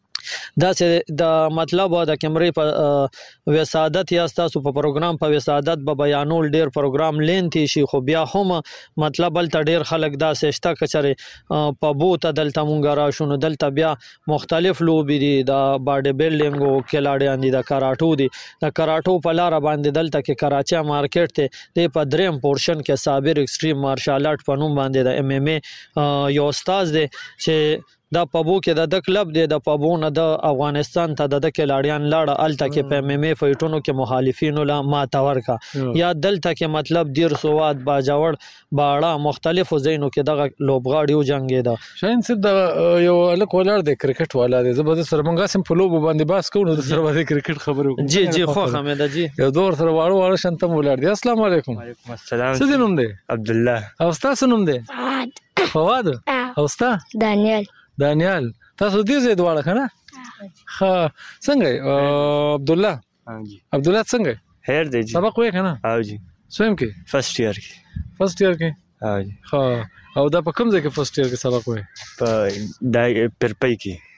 دا چې د مطلب د کیمرې په وسادت یا تاسو په پروګرام په وسادت به بیانول ډیر پروګرام لینتی شي خو بیا هم مطلب بل ډیر خلک دا سشته کچره په بوته دلته مونږ راشو نو دلته بیا مختلف لوبي دي د باډي بیلډینګ او کلاډیان دي د کراټو دي د کراټو په لار باندې دلته کې کراچي مارکیټ ته د په دریم پورشن کې صابر ایکستریم مارشال آرټ په نوم باندې د ام ام ای یو استاد دی چې دا پبو کې د کلب دی د پبو نه د افغانستان ته د کلاډیان لاړه الته کې په ام ام ای فایټونو کې مخالفینو لا ماته ورکا یا دلته کې مطلب دیر سواد باجوړ باړه مختلفو زینو کې دغه لوبغاړیو جنگي دا شاین صاحب د یو الک ولر د کرکټ والا دی زبر سره مونږه سم په لوب باندې باس کوو د سره باندې کرکټ خبرو جی جی خو حمید جی یو دور سره واړو شنتم ولر دی السلام علیکم وعلیکم السلام څه دې نوم دی عبد الله او تاسو نوم دی فواد او تاسو دانیال تاسو دې زید واړه کنه ها څنګه عبد الله جی عبد الله څنګه خیر دی جی سبق وې کنه او جی سویم کې فرست ایئر کې او جی ها او دا په کوم ځای کې فرست ایئر کې سبق وې په دای پرپای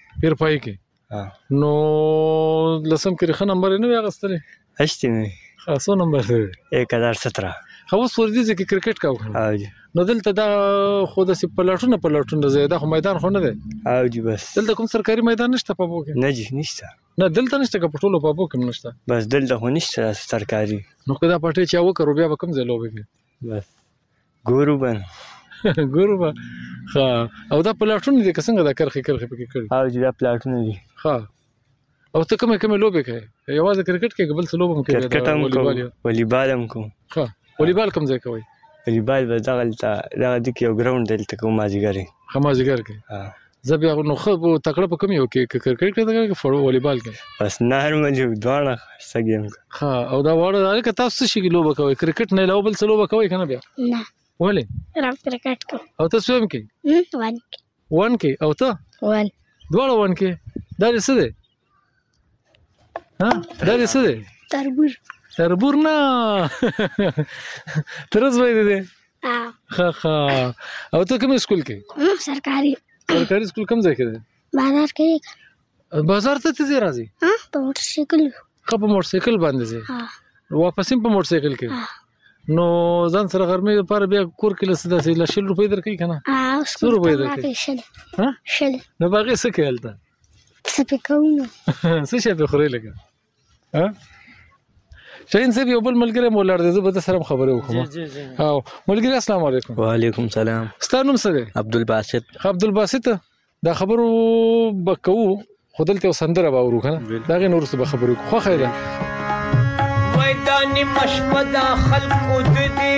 کې نو لسم کې خه نمبر نه وغستلې هشته نه خاصو نمبر 1017 خو اوس ور دي چې کرکټ کاوه او جی نو دلته دا خو د پلاټونه زیاده خو میدان خو نه دی او جی بس دلته کوم سرکاري میدان نشته په بو کې نه جی نشته نه دلته نشته که پټولو په بو کې نشته بس دلته خو نشته سرکاري نو کدا پټه چا وکړو بیا به کوم ځای لوبي کې بس ګورو به ها او دا پلاټونه دي څنګه دا کرخي پکې کړی او جی دا پلاټونه دي ها او ته کومه لوبي کوي یوازې کرکټ کې قبل څه لوبم کوي کرکټ والیبال هم کوم ها والیبال کوم ځای کوي والیبال به دغه د یو ګراوند دلته کوم مازیګر کې زه بیا نو خو تکړه په کوم یو کې کرکټ کې فوټبال والیبال کې بس نارمل یو دواړه سګیم ها او دا وړه که تاسو شي لوبه کوي کرکټ نه علاوه بل څه لوبه کوي کنه بیا نه ولې راب کرکټ کو او تاسو هم کې وان کې او ته دواړه وان کې دا څه دی ها دا څه دی تربور نه ترز وای دی ها او ته کوم سکول کې سرکاري سکول کوم ځای کې دی بازار ته ته راځي په موټر سایکل په موټر سایکل باندې ځي واپس په موټر سایکل کې نو ځان سره غرمې لپاره بیا کور کې لسه داسې ل 100 روپۍ درکې کنه 100 روپۍ درکې ها شل نو باغې څه کېلته څه پکاونو څه شي په خوري لګا ها شاین صاحب یو بل ملګری مولار دی زه به سره خبرې وکم او ملګری السلام علیکم وعلیکم السلام ستاسو نوم څه دی عبدالباسط دا خبرو بکو خودلته سندره باورو کنه دا غي نور څه خبرې خو خیره وای مشپدا خلقو ددي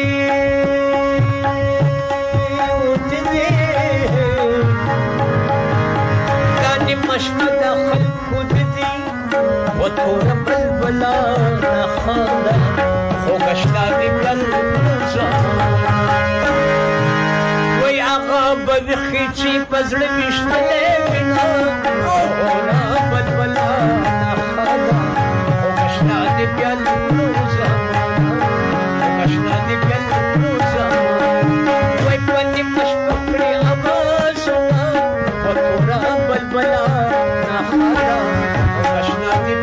داني مشپدا خلقو ددي وتور بلبلا نخاله خوغشتا دي بلبلا وای هغه بخي چې پزړ مشتله وینا او بلبلا نخاله خوغشتا دي بلبلا خوغشتا دي بلبلا وای پني مشپکړي اواز وتور بلبلا نخاله خوغشتا دي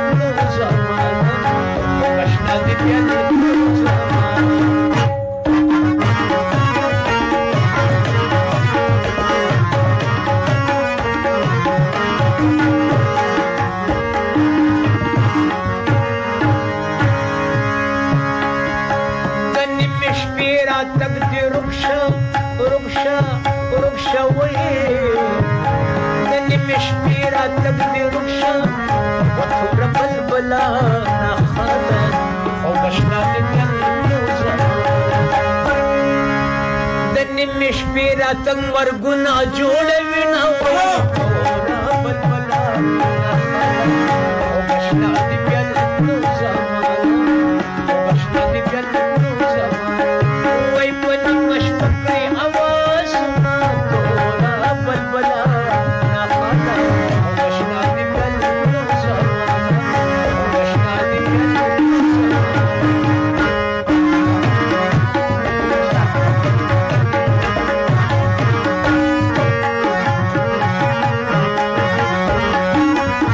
شپیرا تنگ ورگنا جوڑوی نا بلبلا خوگشنا دی بیلنو زمان خوگشنا دی بیلنو زمان وی پنی مشپکری آواز نا تولا بلبلا نخانا خوگشنا دی بیلنو زمان خوگشنا دی بیلنو زمان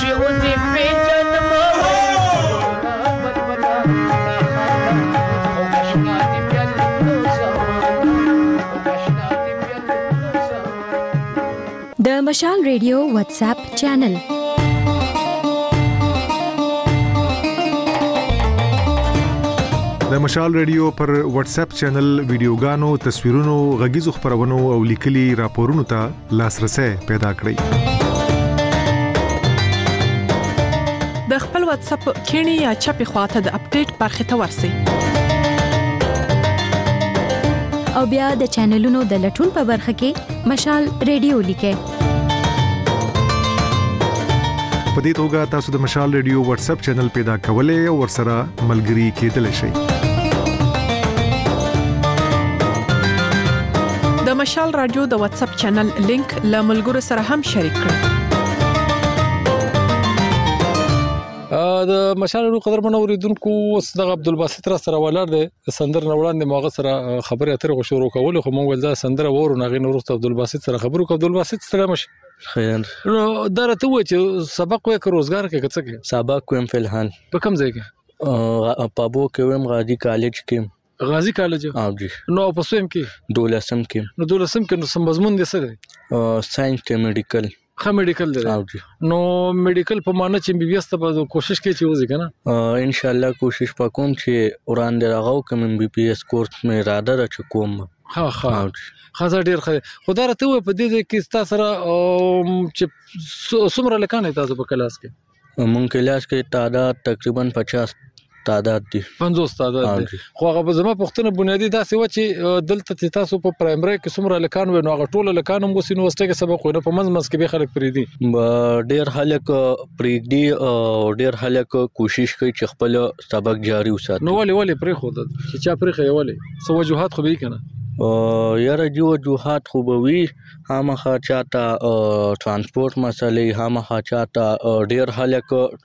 ونی پیجن د مشال ریډیو واتس اپ چینل د مشال ریډیو پر واتس اپ چینل ویډیوګانو، تصویرونو، غږیزو خبرونو او لیکلي راپورونو ته لاسرسي پیدا کړئ. د خپل واتس اپ کینی یا چپی خواته د اپډیټ برخه ته ورسئ. او بیا د چینلونو د لټون په برخه کې مشال ریډیو لیکئ. په دې توګه تاسو د مشال ریډیو واتس اپ چینل پیدا کولای او ورسره ملګري کېدلی شئ. د مشال رادیو د واتس اپ چینل لینک له ملګرو سره هم شریک کړئ. د مشال ریډیو قدرمن اوریدونکو صدق عبدالباسط را سره ولاړ دی. سندر نوړان د موغه سره خبرې اترې غو شروع کول خو مونږ ول دا سندر وورو نغې نور عبدالباسط سره خبرو کو. عبدالباسط سلام شه. خیر نو درته و چې سبق وې که روزګار کې څه کې؟ سبق کوم فلحال په کوم ځای کې؟ پابو کې ویم غازی کالج کې. غازی کالج او جی. نو په سویم کې 12 کې. نو 12 کې نو سم مضمون دي څه دی؟ ساينس ته میډیکل. خا میډیکل دی. او جی. نو میډیکل په معنی چې بي بي اس ته به کوشش کوي چې وځي کنه؟ ان شاء الله کوشش وکوم چې وړاندې راغو کوم بي بي اس کورس مې اراده را چکوم. ها خزر ډیر خدای راته و په دې کې تاسو سره چې څومره لکانې تاسو په کلاس کې؟ مونږ کلاس کې تعداد تقریبا 50 تعداد دي. 50 تعداد دي. خو هغه به زما پښتنه بنیادی داسې و چې دلته تاسو په پرایمري کې څومره لکان و نو هغه ټول لکان هم وسینو واستګه سبق ونه په منځ کې به خلک پریدي. ډیر خلک پریدي او ډیر خلک کوشش کوي چې خپل سبق جاری وساتي. نو ولې پرې خو چې چا پرې خو ولې سو وجوهات خو به کنه یاره جو وجوهات خو به وي. هامخا چاته ترانسپورت مسلې، هامخا چاته ډیر خلک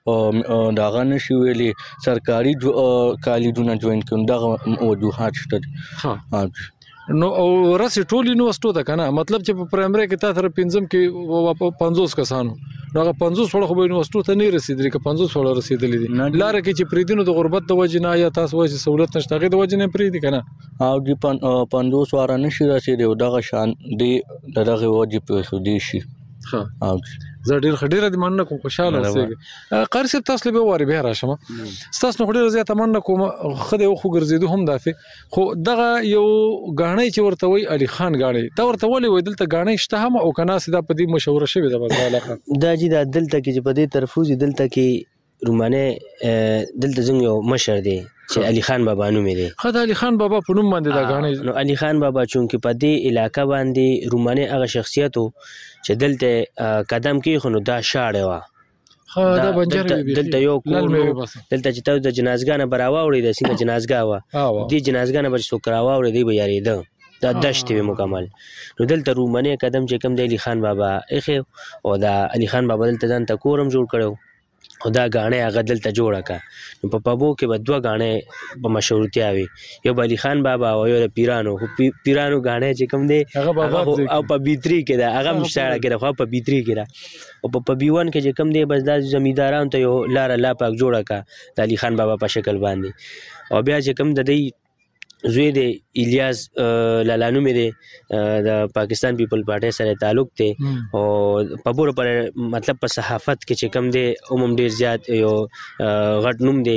دغه نشي ویلي سرکاري کالجونه جوین کوي. دغه وجوهات شته. ها نو او راسي ټول یونیورسيټو ده کنه، مطلب چې په پرایمري کې تاسو پنځم کې 50 کسانو نو هغه 50 وړ خو یونیورسيټو ته نه رسیدلی که 50 وړ رسیدلی دي. لاره کې چې پریدینو د غربت د وجنه یا تاسو وایي سہولت نشته غي د وجنه پریدي کنه او دی 50 وړ نشي رسیدي او دغه شان دی دغه وجه په خو دي شي. ها او زه ډیر خډیره د مننه کوم خوشاله اوسېږم. قاری صاحب تاسو له واره به راشم تاسو نو خډیره زیاته مننه کوم خدای خو ګرځیدو هم دافه خو دغه یو غاڼې چې ورته وای علي خان غاڼې دا ورته ولې وای دلته غاڼې شته هم او کنه سیده په دې مشوره شوی د علاقه دا چې د دلته کې په دې طرفوزي دلته کې رومانه دلته زنګ یو مشر دی چې علي خان بابا نوم دی. خدای علي خان بابا په نوم باندې دا غاڼې نو علي خان بابا چونکه په دې علاقہ باندې رومانه هغه شخصیتو چې دلته قدم کې خو نو دا شاړه وا دا بنجر دلته یو کور دلته چې تاسو د جنازګانه براوا وړي د څنګه جنازګا وا دې جنازګانه بر څوک راوا وړي دی به یاریده دا دشت وی مکمل. نو دلته رومانه قدم چې کم دی علي خان بابا اخه او دا علي خان بابا دلته ځان ته کورم جوړ کړو او دا غاڼه هغه دلته جوړه کا. نو په پابو کې به دوه غاڼه په مشهورتیا وي، یو علي خان بابا او یو پیرانو غاڼه چې کوم دی او په بي3 کې دا هغه مشتاړه کې خو په بي3 کې دا او په بي1 کې چې کوم دی بس دا زمیداران ته یو لار لا پاک جوړه کا د علي خان بابا په شکل باندې. او بیا چې کوم د دې زوی دی الیاس لالانو مې دی د پاکستان پیپل پارټي سره تعلق دی او په پوره پر مطلب په صحافت کې چې کم دی عموم ډیر زیات یو غټ نوم دی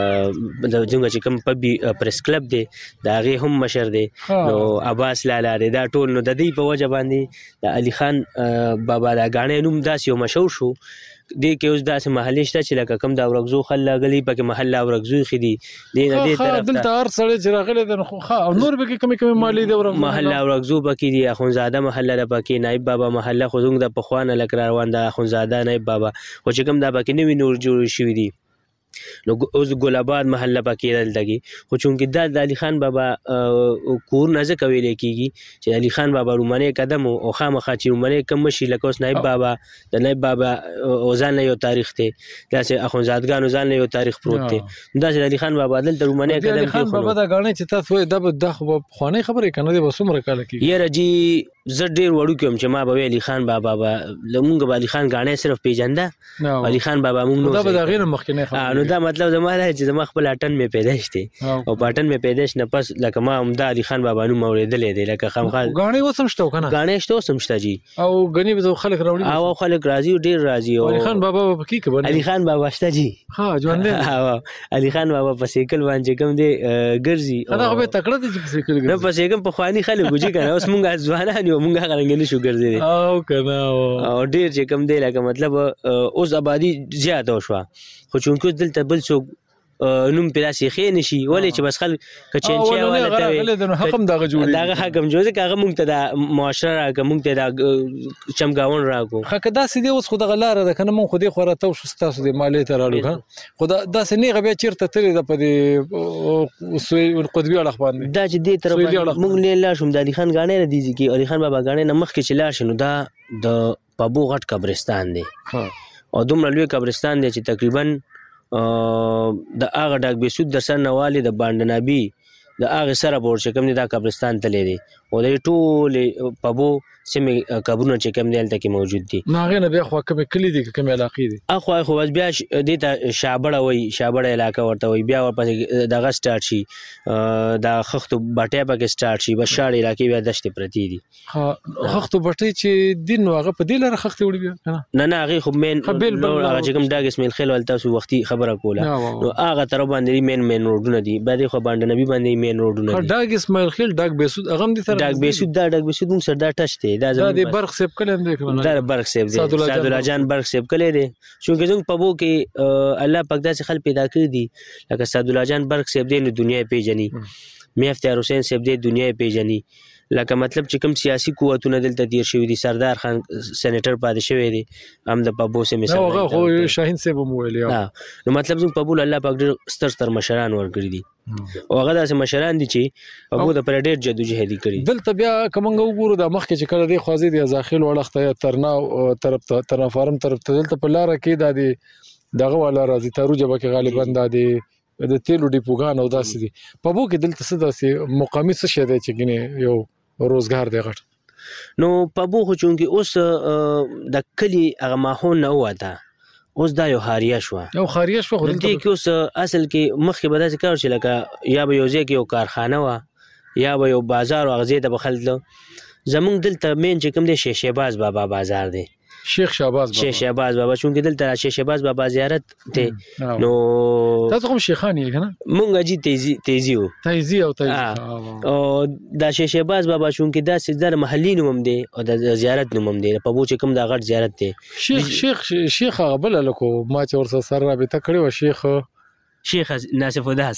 د څنګه چې کم په پریس کلب دی دا غي هم مشر دی. نو عباس لالا دی دا ټول نو د دې په وجه باندې د علي خان بابا دا غاڼې نوم داس یو مشهور شو. دې کې اوس داسې محلې شته چې لکه کم دا ورغزو خل غلي پکې محله ورغزو خدي دې نه دې طرف دلته هر سړی چې راغلی د خو او نور به کې کمی مالی دی ورغزو محله ورغزو پکې دي اخونزاده محله ده پکې نائب بابا محله خو زنګ د پخوانه لک روان ده اخونزاده نائب بابا خو چې کم دا پکې نوی نور جوړ شوی دي. نو اوس ګل آباد محله پکې دلته خو چونکه د علي خان بابا کور نه ځکه ویل کېږي چې علي خان بابا رومانه قدم او خامخا چې رومانه کم شي لکه اوس نائب بابا د نائب بابا ځان له یو تاریخ ته داسې اخونزادګانو ځان له یو تاریخ پروت دی داسې علي خان بابا دلته رومانه قدم علي خان بابا دا غاڼې چې تاسو دا خو خوانې خبرې کنه دی وسومره کال کې یاره جی زه ډیر وړو کوم چې ما به علي خان بابا لمونږ به علي خان غاڼه صرف پیژنده علي خان بابا مونږ دا به دا غیر مخکنه خبره نو دا مطلب زما دا چې زما خپل اټن می پیدائش دي او پټن می پیدائش نه پس لکه ما هم دا علي خان بابا نو موریدلې دي لکه خامخا غاڼه وسم شته کنه غاڼه شته وسم شته جی او غنی به خلک راوړي او خلک راضي ډیر راضي او علي خان بابا په کې کبن علي خان بابا شته جی ها ژوند علي خان بابا په سیکل باندې کوم دی ګرځي دا به تکړه دي په سیکل ګرځي نو په سیکل په خواني خلک ګوجي کنه اوس مونږه ځوانان یو مونږه غرنګ شو ګرځي او کنه او ډیر چې کوم دی لکه مطلب اوس آبادی زیاته شو خو چونکو دلته بل څوک نوم پیراسي خې نشي ولې چې بس خل کچنچیا ولا ته حکم دغه جوړي دغه حکم جوړه کاغه مونږ ته د معاشره راکه مونږ ته د چمګاون راکو خکدا سې دی اوس خو دغه لار ده کنه مونږ خو دې خوره تو شستاسو د مالی ته رالو خدا دا سې نه غبیا چیرته تلې د په سوی قطبی اړه باندې دا چې دې طرف مونږ نه لا شوم د علي خان غاڼه ردی چې علي خان بابا غاڼه نمخ کې چلا شنو دا د پابو غټ قبرستان دی او دومره لوی قبرستان دی چې تقریبا د هغه ډاک بیسود در سر نوالی د باندنابي د هغه سره بور چې کوم دا قبرستان تللی دی او د ټول پبو سیمه قبرونه چې کوم دی تل کې موجود دي نو هغه نه بیا خو کوم کلی دي کوم علاقې دي اخو خو بیا د ته شابړه وای شابړه علاقه ورته وای بیا ورپسې دغه سٹارټ شي د خختو بټه پکې سٹارټ شي بشاړ علاقې بیا دشت پرتی دي خختو بټه چې دین هغه په دې لاره خختي وړي بیا نه هغه خو مین هغه چې کوم داګ اسماعیل خیل ولته سو وختي خبره کوله نو هغه تر باندې مین روډونه دي بعد خو باندې نبی باندې مین روډونه دي داګ اسماعیل خیل داګ بیسود هغه دي داګ بیسود مون سر دا ټچ دی دا د برق سیب کلم دی کنه دا برق سیب دی سعد الله جان برق سیب کله دی چونکه زموږ په بو کې الله پاک داسې خل پیدا کړی دي لکه سعد الله جان برق سیب دی نو دنیا پیژني میا افتخار حسین سیب دی دنیا پیژني لکه مطلب چې کوم سیاسي قوتونه دلته تیر شوی دي سردار خان سېنیټر پاتې شوی دی هم د پبو سه مثال هغه خو شاهین سیب مو ویل نو مطلب زموږ په بو الله پاک ډېر ستر مشران ورګړي دي او هغه داسې مشران دي چې پبو د پر ډېر جدوجهدي کړي دلته بیا کومنګ وګورو د مخ کې چې کړه دی خوازي دی ځاخیل وړخته ترناو طرف ته ترنا فارم طرف ته دلته په لار کې د دغه والا راځي تارو جبه کې غالبا د تیلو ډیپوګان او داسې دي پبو کې دلته څه داسې مقامي څه شه دی چې ګنې یو روزګار دی غټ نو پبو خو چونکی اوس د کلی هغه ماحول نه وته اوس دا یو خاریه شو خو دلته کې اوس اصل کې مخکې به داسې کار چې لکه یا به یو ځای کې یو کارخانه وه یا به یو بازار او هغه ته به خلک زمونږ دلته مین چې کوم دی شیشه باز بابا بازار دی شیخ شهباز بابا چونکه دلته شیخ شهباز بابا زیارت ته نو تاسو کوم شیخانی کنه مونږ جی تیزی او دا شیخ شهباز بابا چونکه دا سیدار محلي نوم دی او د زیارت نوم دی په بو چې کوم دا غټ زیارت دی شیخ غبل لکو ما چې ورسره سره رابطه کړې و شیخ ناصف وداس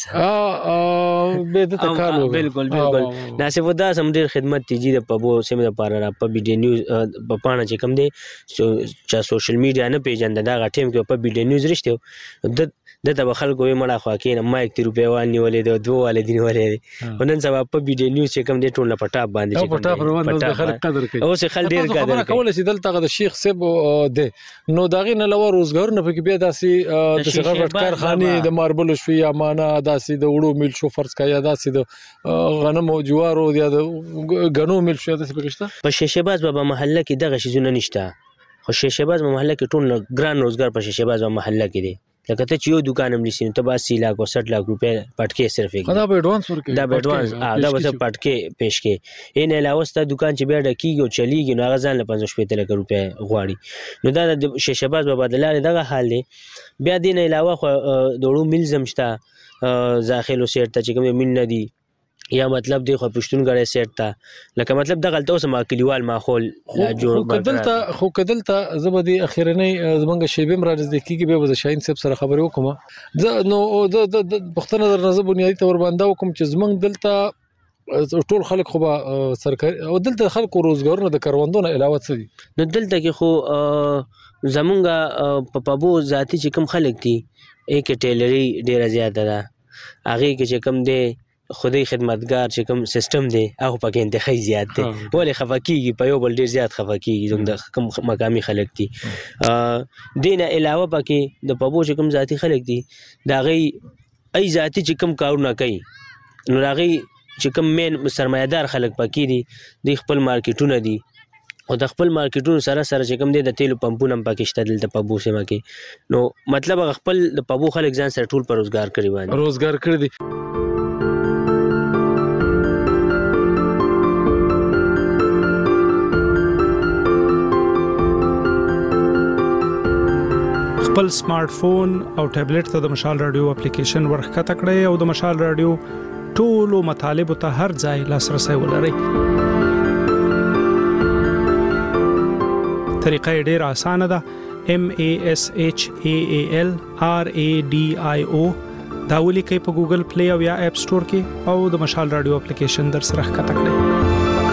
به د تکالو بالکل ناصف وداس هم ډیر خدمت تیجی د پبو سیمه لپاره په بي ډي نیوز په پاڼه چې کوم دی چې سوشل میډیا نه پیژند دا غټیم کې په بي ډي نیوز رښتیو د ته خلکو یې مړه خو کې ما 1 روپیا وانی ولې د 2 والدین ولې ونن سبا په بي ډي نیوز چې کوم دی ټول په ټاپ باندې چې په ټاپ روان د خلک قدر کوي اوس خلک ډیر قدر کوي کول چې دلته د شیخ سیب دی نو داغه نه لور روزګار نه پکې بیا داسي د څنګه کارخانه د ماربل شوی یا معنا داسي د وړو مل شو فرض کا یا داسي د غنم او جوارو یا د غنو مل شو داسي پکشته په شیشهباز بابا محله کې دغه شیزونه نشته خو شیشهباز محله کې ټول ګران روزګار په شیشهباز محله کې دی لکه ته چې یو دکان هم لسین ته 80 لک او 60 لک روپے پټکې صرف یې دا به ایڈوانس ورکړي دا به ایڈوانس دا به پټکې پیش کې ان علاوه ست دکان چې بیا ډکیږي او چلیږي نو هغه ځان له 55 لک روپے غواړي نو دا د شیشهباز په بدلاله دغه حال دی بیا دین علاوه خو دوړو ملزم شته زاخلو سیټ ته چې کوم مين نه دی یا مطلب دی خو پښتون غړې سیټ ته لکه مطلب د غلطو سم کلیوال ماحول لا جوړ خو کدلته زبدي اخیرنی زمنګ شیبم را نږدې کیږي به د شاهین صاحب سره خبرې وکم نو د پښتنه در نظر بنیادی تور باندې وکم چې زمنګ دلته ټول خلک خو به سرکاري او دلته خلکو روزګارونه د کاروندونو علاوه څه دي نو دلته کې خو زمونږ په پبو ذاتی چې کوم خلک دي یک ټیلری ډیره زیاته ده هغه کې چې کوم دی خودی خدمتگار چې کوم سیستم دی هغه پکې انتخابي زیات دی ولې خفقيږي په یو بل ډیر زیات خفقيږي د کوم مقامي خلک دي دینه علاوه پکې د پبو چې کوم ذاتی خلک دي دا غي ای ذاتی چې کوم کارونه کوي نو راغي چې کوم مین سرمایدار خلک پکې دي د خپل مارکیټونه دي او د خپل مارکیټونو سره چې کوم دی د تیلو پمپونه هم پکې شته دلته په بو سیمه کې. نو مطلب خپل د پبو خلک ځان سره ټول پر روزګار کړي باندې روزګار کړی دي. خپل سمارټ فون او ټابلیټ ته د مشال رادیو اپلیکیشن ورخکته کړئ او د مشال رادیو ټولو مطالبه ته هر ځای لاسرسي ولرئ. طریقه ډیره اسانه ده. MASHAAL RADIO دا ولیکئ په ګوګل پلی او یا اپ سٹور کې او د مشال رادیو اپلیکیشن در سره ښکته کړئ.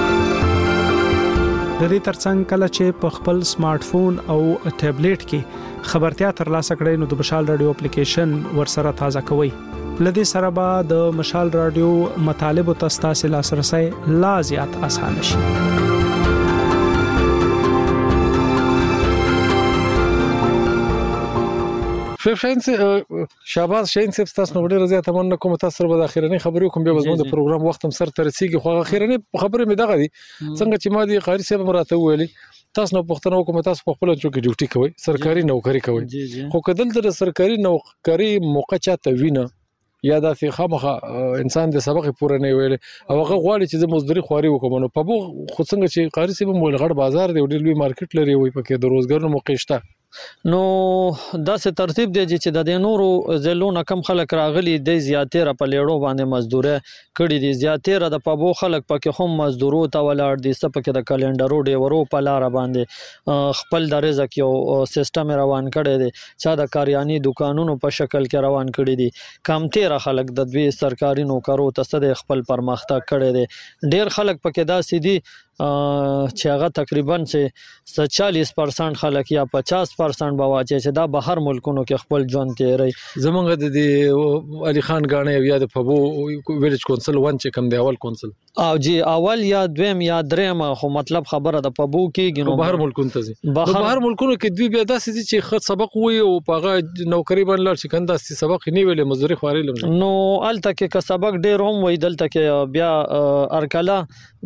د دې ترڅنګ کله چې په خپل سمارټ فون او ټابلیټ کې خبرتیا ترلاسه کړئ نو د مشال رادیو اپلیکیشن ورسره تازه کوئ. لدې سره به د مشال رادیو مطالبه تاسو لاسرسي لا زیات اسانه شي. شاباس شاهین صاحب تاسو نو ډیره زیاته مننه کوم تاسو به د اخیرنی خبرې کوم به زموږ د پروګرام وخت هم سر ترسيږي خو اخیرنی خبرې مې دغه دي څنګه چې ما دي قاری صاحب مراته ویلي تاسو نو پښتنو کوم تاسو په خپل چوکي ډیوټي کوي سرکاري نوکری کوي خو کدل د سرکاري نوکری موقع چاته وینه یا داسې خامخه انسان د سبق پوره نه ویل او هغه غواړي چې د مزدوري خواري وکم نو په بو خو څنګه چې قاری صاحب مول غړ بازار دی ډېر لوی مارکیټ لري وي پکې د روزګار موقع شته. نو داسې ترتیب دی چې د نورو زلونه کم خلک راغلي د زیاتره په لیړو باندې مزدوره کړي دي زیاتره د پبو خلک پکې هم مزدورو ته ولاړ دي سپکه د کلندرو ډیورو په لار باندې خپل د رزق یو سیستم روان کړي دي چې د کاریانی دکانونو په شکل کې روان کړي دي کمتره خلک د دوی سرکاري نوکرو ته د خپل پرمختګ کړي دي ډیر خلک پکې داسې دي چې هغه تقریبا 40% خلک یا 50% به واچي چې دا بهر ملکونو کې خپل ژوند تیری. زمونږ د علي خان غاڼه یا د پبو ویلیج کونسل ون چې کوم دی اول کونسل او جی اول یا دویم یا دریم خو مطلب خبره د پبو کې ګنو بهر ملکونو ته ځي بهر ملکونو کې دوی بیا داسې چې خط سبق وي او پاغه نوکری باندې لار چې کنده سبق نه ویلې مزدوري خواري لم نو الته کې سبق ډیر هم وي دلته کې بیا ارکلا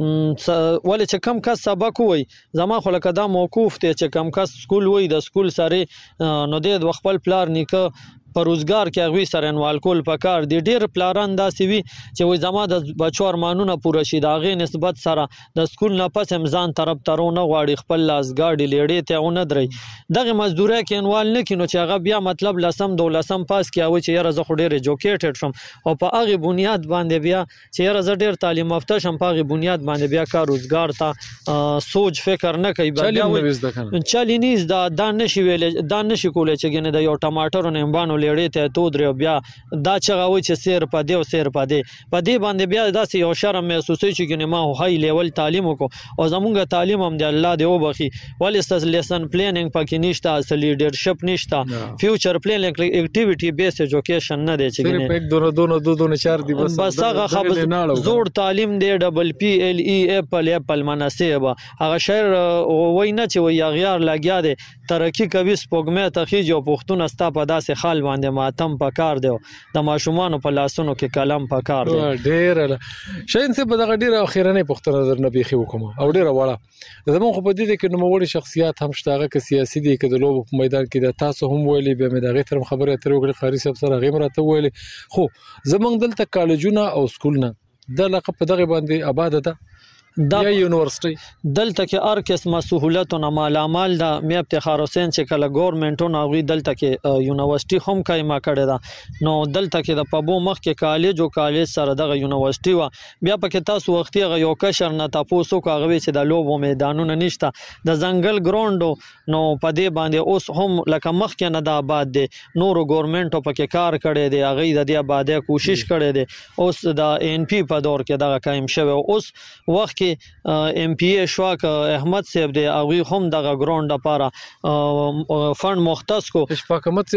ولې چې کم کس سبق وای زما خو لکه دا موقوف ته چې کم کس سکول وای د سکول سره نو د خپل پلار نیکه په روزګار کې غوي سره انوال کول پکار دي ډیر پلاران داسې وي چې وای زما د بچو ارمانونه پوره شي دا غي نسبت سره د سکول نه پس امزان طرف ترونه غواړي خپل لاس گاډي لیړې ته ونه درې دغه مزدوري کې انوال نه کینو چې هغه بیا مطلب لسم دولسم پاس کیاوي چې یاره زه خو ډیر ایجوکیټډ شم او په هغه بنیاد باندې بیا چې یاره زه ډیر تعلیم یافته شم په هغه بنیاد باندې بیا کار روزګار ته سوچ فکر نه کوي بیا چالینیز دا نشي ویل دا نشي کولای چې ګنه د یو ټماټر نه امبانو لیړې ته تو درو بیا دا چغوي چې سیر پدې او سیر پدې باندې بیا داسې یو شرم محسوسي چې ګنه ما هاي لیول تعلیم وکړو او زمونږ تعلیم هم دی الله دې وبخي ولې لیسن پلانینګ پکې نشته اصل لیډرشپ نشته فیوچر پلانینګ اکټیویټي بیس ایجوکیشن نه دی چې ګنه په 2 4 دی بس هغه خبر زوړ تعلیم دی ډبل پی ال ای اپل مناسب هغه شهر وینا چې وی غیار لګیا دی ترقی کوي سپوږمې ته خيجو پښتون استا په داسې خال باندې ماتم پکار دی د ماشومان په لاسونو کې کلم پکار دی ډیر شاین څه په دغه ډیر اخیرنه پښتون نظر نه بيخي وکم او ډیر واړه زموږ په دې کې نوموړي شخصیت هم شتاغه کې سیاسي دي کې د لوب په میدان کې د تاسو هم ویلي به مې دغه تر خبره تر وګړي خاري صاحب سره غیمره ته ویلي خو زمونږ دلته کالجونه او سکولونه د لقب په دغه باندې آباد ده یا یونیورسيټي دلته کې هر قسمه سہولتونه مالامال ده مې افتخار حسین چې کله ګورنمنټونه غوي دلته کې یونیورسيټي هم کایما کړی ده نو دلته کې د پبو مخ کې کالج او کالج سره دغه یونیورسيټي و بیا پکې تاسو وختي یو کشر نه تاسو کو غوي چې د لوبو میدانونه نشته د ځنګل ګراوند نو پدې باندې اوس هم لکه مخ کې نه د آباد دي نورو ګورنمنټو پکې کار کړی دی هغه د دې آبادې کوشش کړی دی اوس د ان پی په دور کې دغه قائم شوی اوس وخت ام پی ای شواک احمد صاحب دی هغه هم دغه ګراوند لپاره فند مختص کو اشفاق احمد صاحب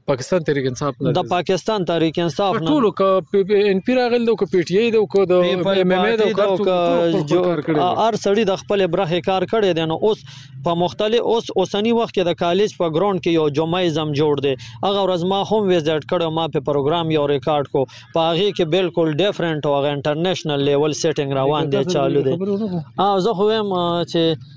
پاکستان تحریک انصاف نه د پاکستان تحریک انصاف نه ټول ک ان پی راغل د ک پی ټی ای د ک د ایم ام ای د ک هر سړی د خپل برخه کار کړي دی. نو اوس په مختلف اوسنی وخت کې د کالج په ګراوند کې یو جمعیزم جوړ دی. هغه ورځ ما هم وزټ کړو، ما په پروګرام یو ریکارډ کو، په هغه کې بالکل ډیفرنٹ او انټرنیشنل لیول سیټینګ روان دی چالو دی. زه خو هم چې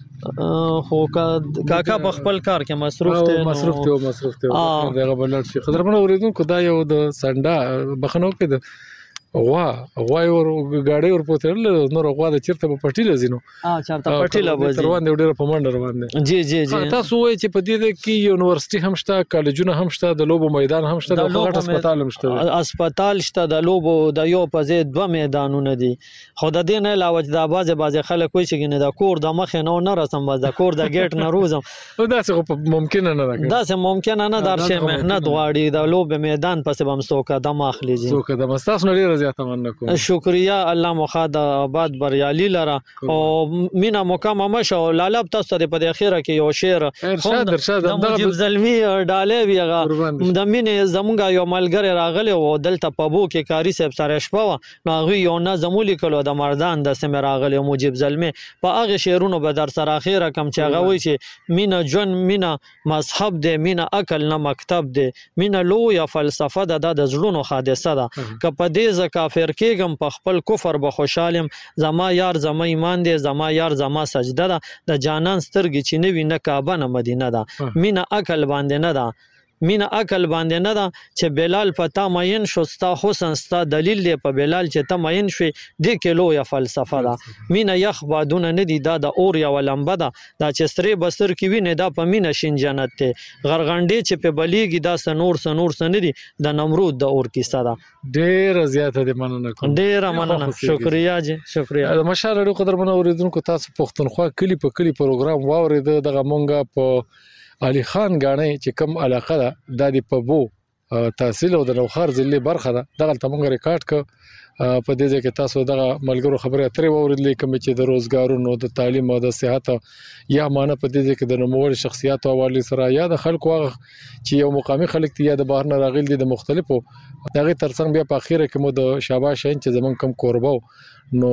خو کاکا په خپل کار کې مصروف دی دغه بلل شي. قدرمن اوریدونکو دا یو د سنډا بخنو کې د غوا ور غاډي ور پوتل نور غوا د چیرته په پټی لزینو چارته پټی لوي روان دی ډیره په منډه روان دی. جی تاسو وایي چې په دې کې یونیورسيټي هم شته، کالجونه هم شته، د لوبو میدان هم شته، د غټ هسپتال هم شته. هسپتال شته، د لوبو د یو په ځای 2 میدانونه دي. خو د دې نه علاوه د بازه خلک وایي چې نه د کور د مخ نه رسم د کور د گیټ نه روزم. دا څه ممکن نه ده، دا څه ممکن نه در شي مهنت غواړي. د لوبو میدان پسې بم ستوکه د ماخلي جی څوک د مستاس نه زیاته مننه کوم. شکریا الله مخاد آباد بریالي لره او مینا مکمه مشه لالب تاسو ته په اخیره کې یو شعر ارشاد د مجيب زلمی ډالې ویغه د مینې زمونږ یو ملګری راغلی او دلته په بو کې کاری صاحب سره شپه نو هغه یو نه زمولي کلو د مردان د سم راغلی مجيب زلمی په هغه شعرونو به در سره اخیره کم چې هغه وایي چې مینا جون مینا مذهب دی، مینا عقل نه مکتب دی، مینا لویه فلسفه ده، د زړونو حادثه ده. که په دې ز کافر کېږم په خپل کفر به خوشالم، زما یار زما ایمان دی، زما یار زما سجده ده، د جانان سترګې چې نوي نه کعبه نه مدینه ده. مینا عقل باندې نه ده، مینا عقل باندې نه ده چې بلال پتا مین شو ستا حسن ستا دلیل دی په بلال چې ته مین شوي دې کې لویه فلسفه ده. مینا یخ بادونه نه دي، دا د اور یوه لمبه ده، دا چې سرې بستر کې وینې دا په مینا شین جنت دی. غرغنډې چې په بلیږي دا سنور نه دي، د نمرود د اور کیسه ده. ډیره زیاته دې مننه کوم. ډیره مننه، شکریا جی شکریا. د مشال اړو قدرمن اوریدونکو تاسو پښتونخوا کلی په کلی پروګرام واورید. دغه مونږه په علي خان غاڼې چې کوم علاقه ده د په بو تحصیل او د نوخار ضلع برخه ده، دغه تمنګ ریکارډ ک په دې ځکه تاسو دغه ملګرو خبره اترې ووریدلې کوم چې د روزګارونو د تعلیم او د صحت یا معنی په دې ځکه د نوموړ شخصیت او حواله سره یا د خلکو چې یو مقامي خلک یا د بهر نه راغلي دي د مختلفو دغه ترڅنګ بیا په اخیره کې مو د شاباش شین چې زمون کم کوربو نو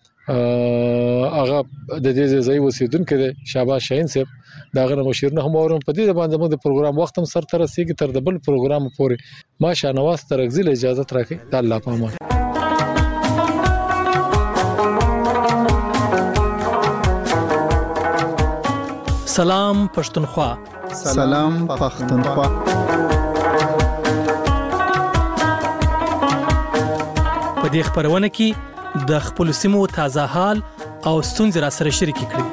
هغه د دې ځای وسیدونکو دی شاباش شاهین صاحب داغه مشرنه هم اورم په دې باندې موږ د پروګرام وخت هم سر تر رسیدي تر د بل پروګرام پورې ماشا نواز ترغزل اجازه راکړي د الله په امان. سلام پښتونخوا. سلام پښتونخوا. په دې خبرونه کې د خپل سیمو تازه حال او ستونزې را سره شریک کړي.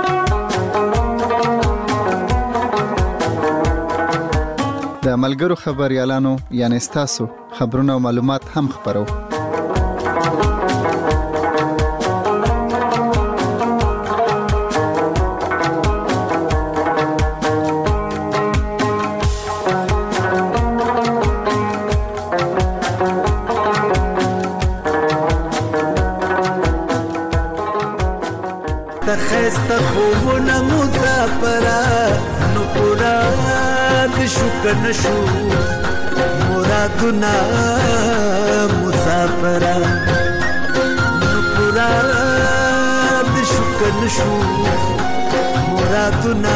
د ملګرو خبريالانو یعنی تاسو خبرونه او معلومات هم خبرو. خسته خوبونه مسافره نو پورا د شکر نشو مرادونه مسافره نو پورا د شکر نشو مرادونه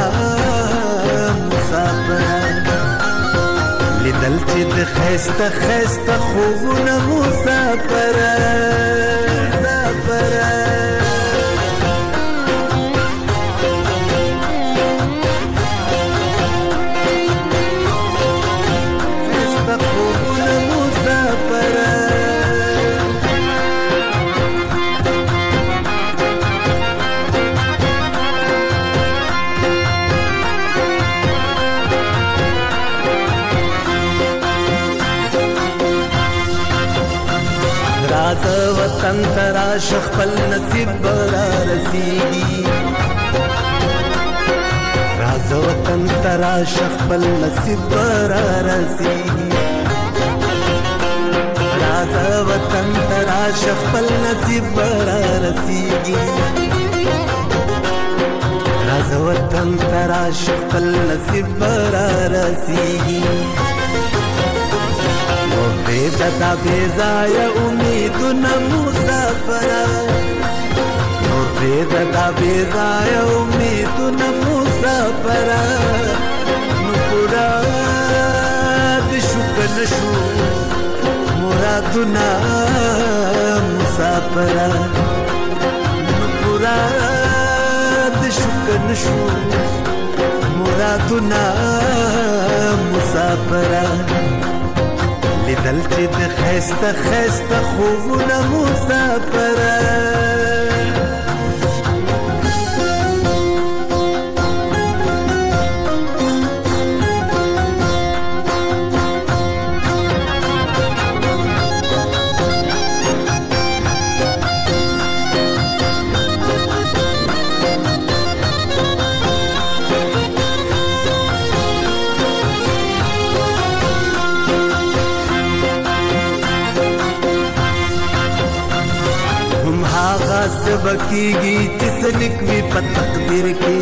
مسافره لیدل چې د خسته خوبونه مسافره مسافره وطن تراش خپل نصیب برا رسیږي راز وطن تراش خپل نصیب برا رسیږي راز وطن تراش خپل نصیب برا رسیږي راز وطن تراش خپل نصیب برا رسیږي پرېږده بې ځایه امیدونه مسافره نور پرېږده بې ځایه امیدونه مسافره نو پوره د شو که نه شو مرادونه مسافره نو پوره د شو که نه شو مرادونه مسافره لیدل چې د ښایسته ښایسته خوبونه مسافره سبکیږي چې سلک وي په تقدیر کې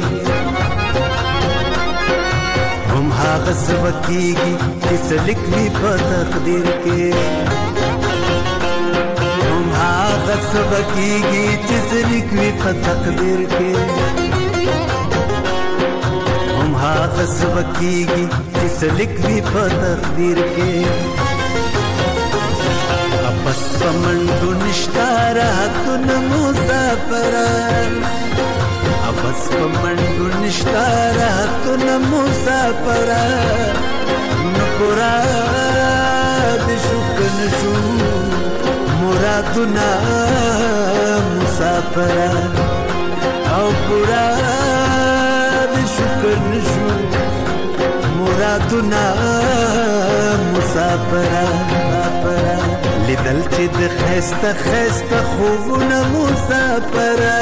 هم هغه سبکیږي چې سلک وي په تقدیر کې هم هغه سبکیږي چې سلک وي په تقدیر کې هم هغه سبکیږي چې سلک وي په تقدیر کې بس پمنډو نشتا راحتونه مسافره بس پمنډو نشتا راحتونه مسافره نو پورا د شو که نه شو مرادونه مسافره او پورا د شو که نه شو مرادونه مسافره لیدل چې د ښایسته ښایسته خوبونه مسافره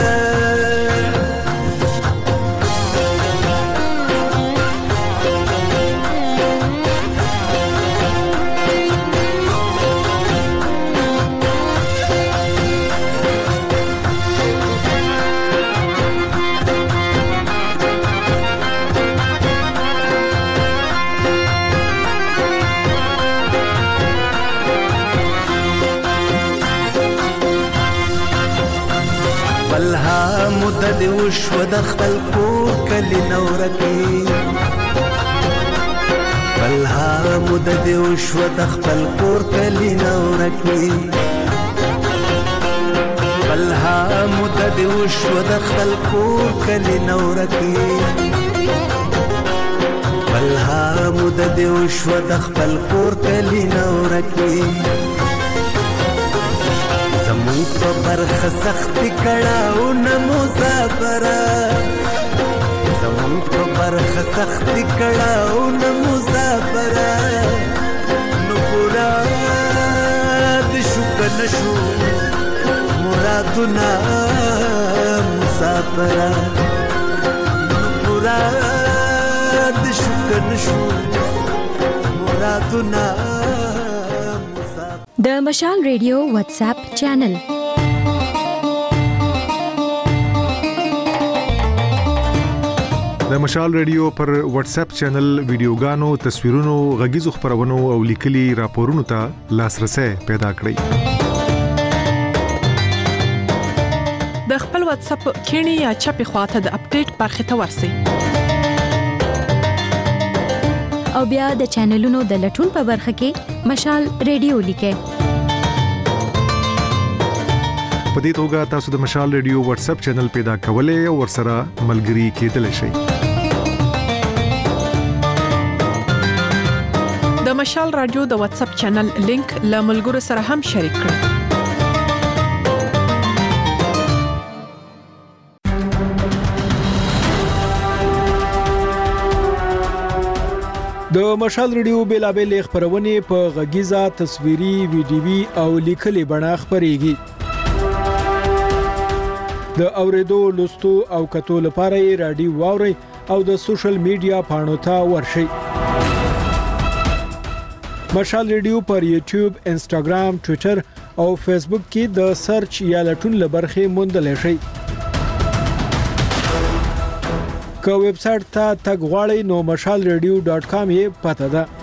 مدد وشو د خپل کور کلی نورکی بلها مدد وشو د خپل کور کلی نورکی بلها مدد وشو د خپل کور کلی نورکی بلها مدد وشو د خپل کور کلی نورکی زمون په برخه سختي کړهونه مسافره زمون په برخه سختي کړهونه مسافره نو پورا د شو که نه شو مرادونه مسافره نو پورا د شو که نه شو مرادونه د مشال ریډیو واتس اپ چینل د مشال ریډیو پر واتس اپ چینل ویډیوګانو تصویرونو غږیزو خبرونو او لیکلي راپورونو ته لاسرسي پیدا کړئ د خپل واتس اپ کینی یا چپی خواته د اپډیټ برخه ته ورسئ او بیا د چینلونو د لټون په برخه کې مشال ریډیو لیکه په دې توګه تاسو د مشال ریډیو واتس اپ چینل پیدا کولای او ورسره ملګري کېدلی شئ د مشال رادیو د واتس اپ چینل لینک له ملګرو سره هم شریک کړئ د مشال ریډیو بیلابل خبرونه په غږیزه تصویري ویډیوي او لیکلي بڼه خبريږي د اوریدو لوستو او کتو لپاره رادیو واوري او د سوشل میډیا پاڼو ته ورشئ مشال ریډیو پر یوټیوب انسټاګرام ټوئیټر او فیسبوک کې د سرچ یا لټون لبرخه موندل شئ که ویب سټ ته تګ غواړئ نو mashalradio.com یې پته ده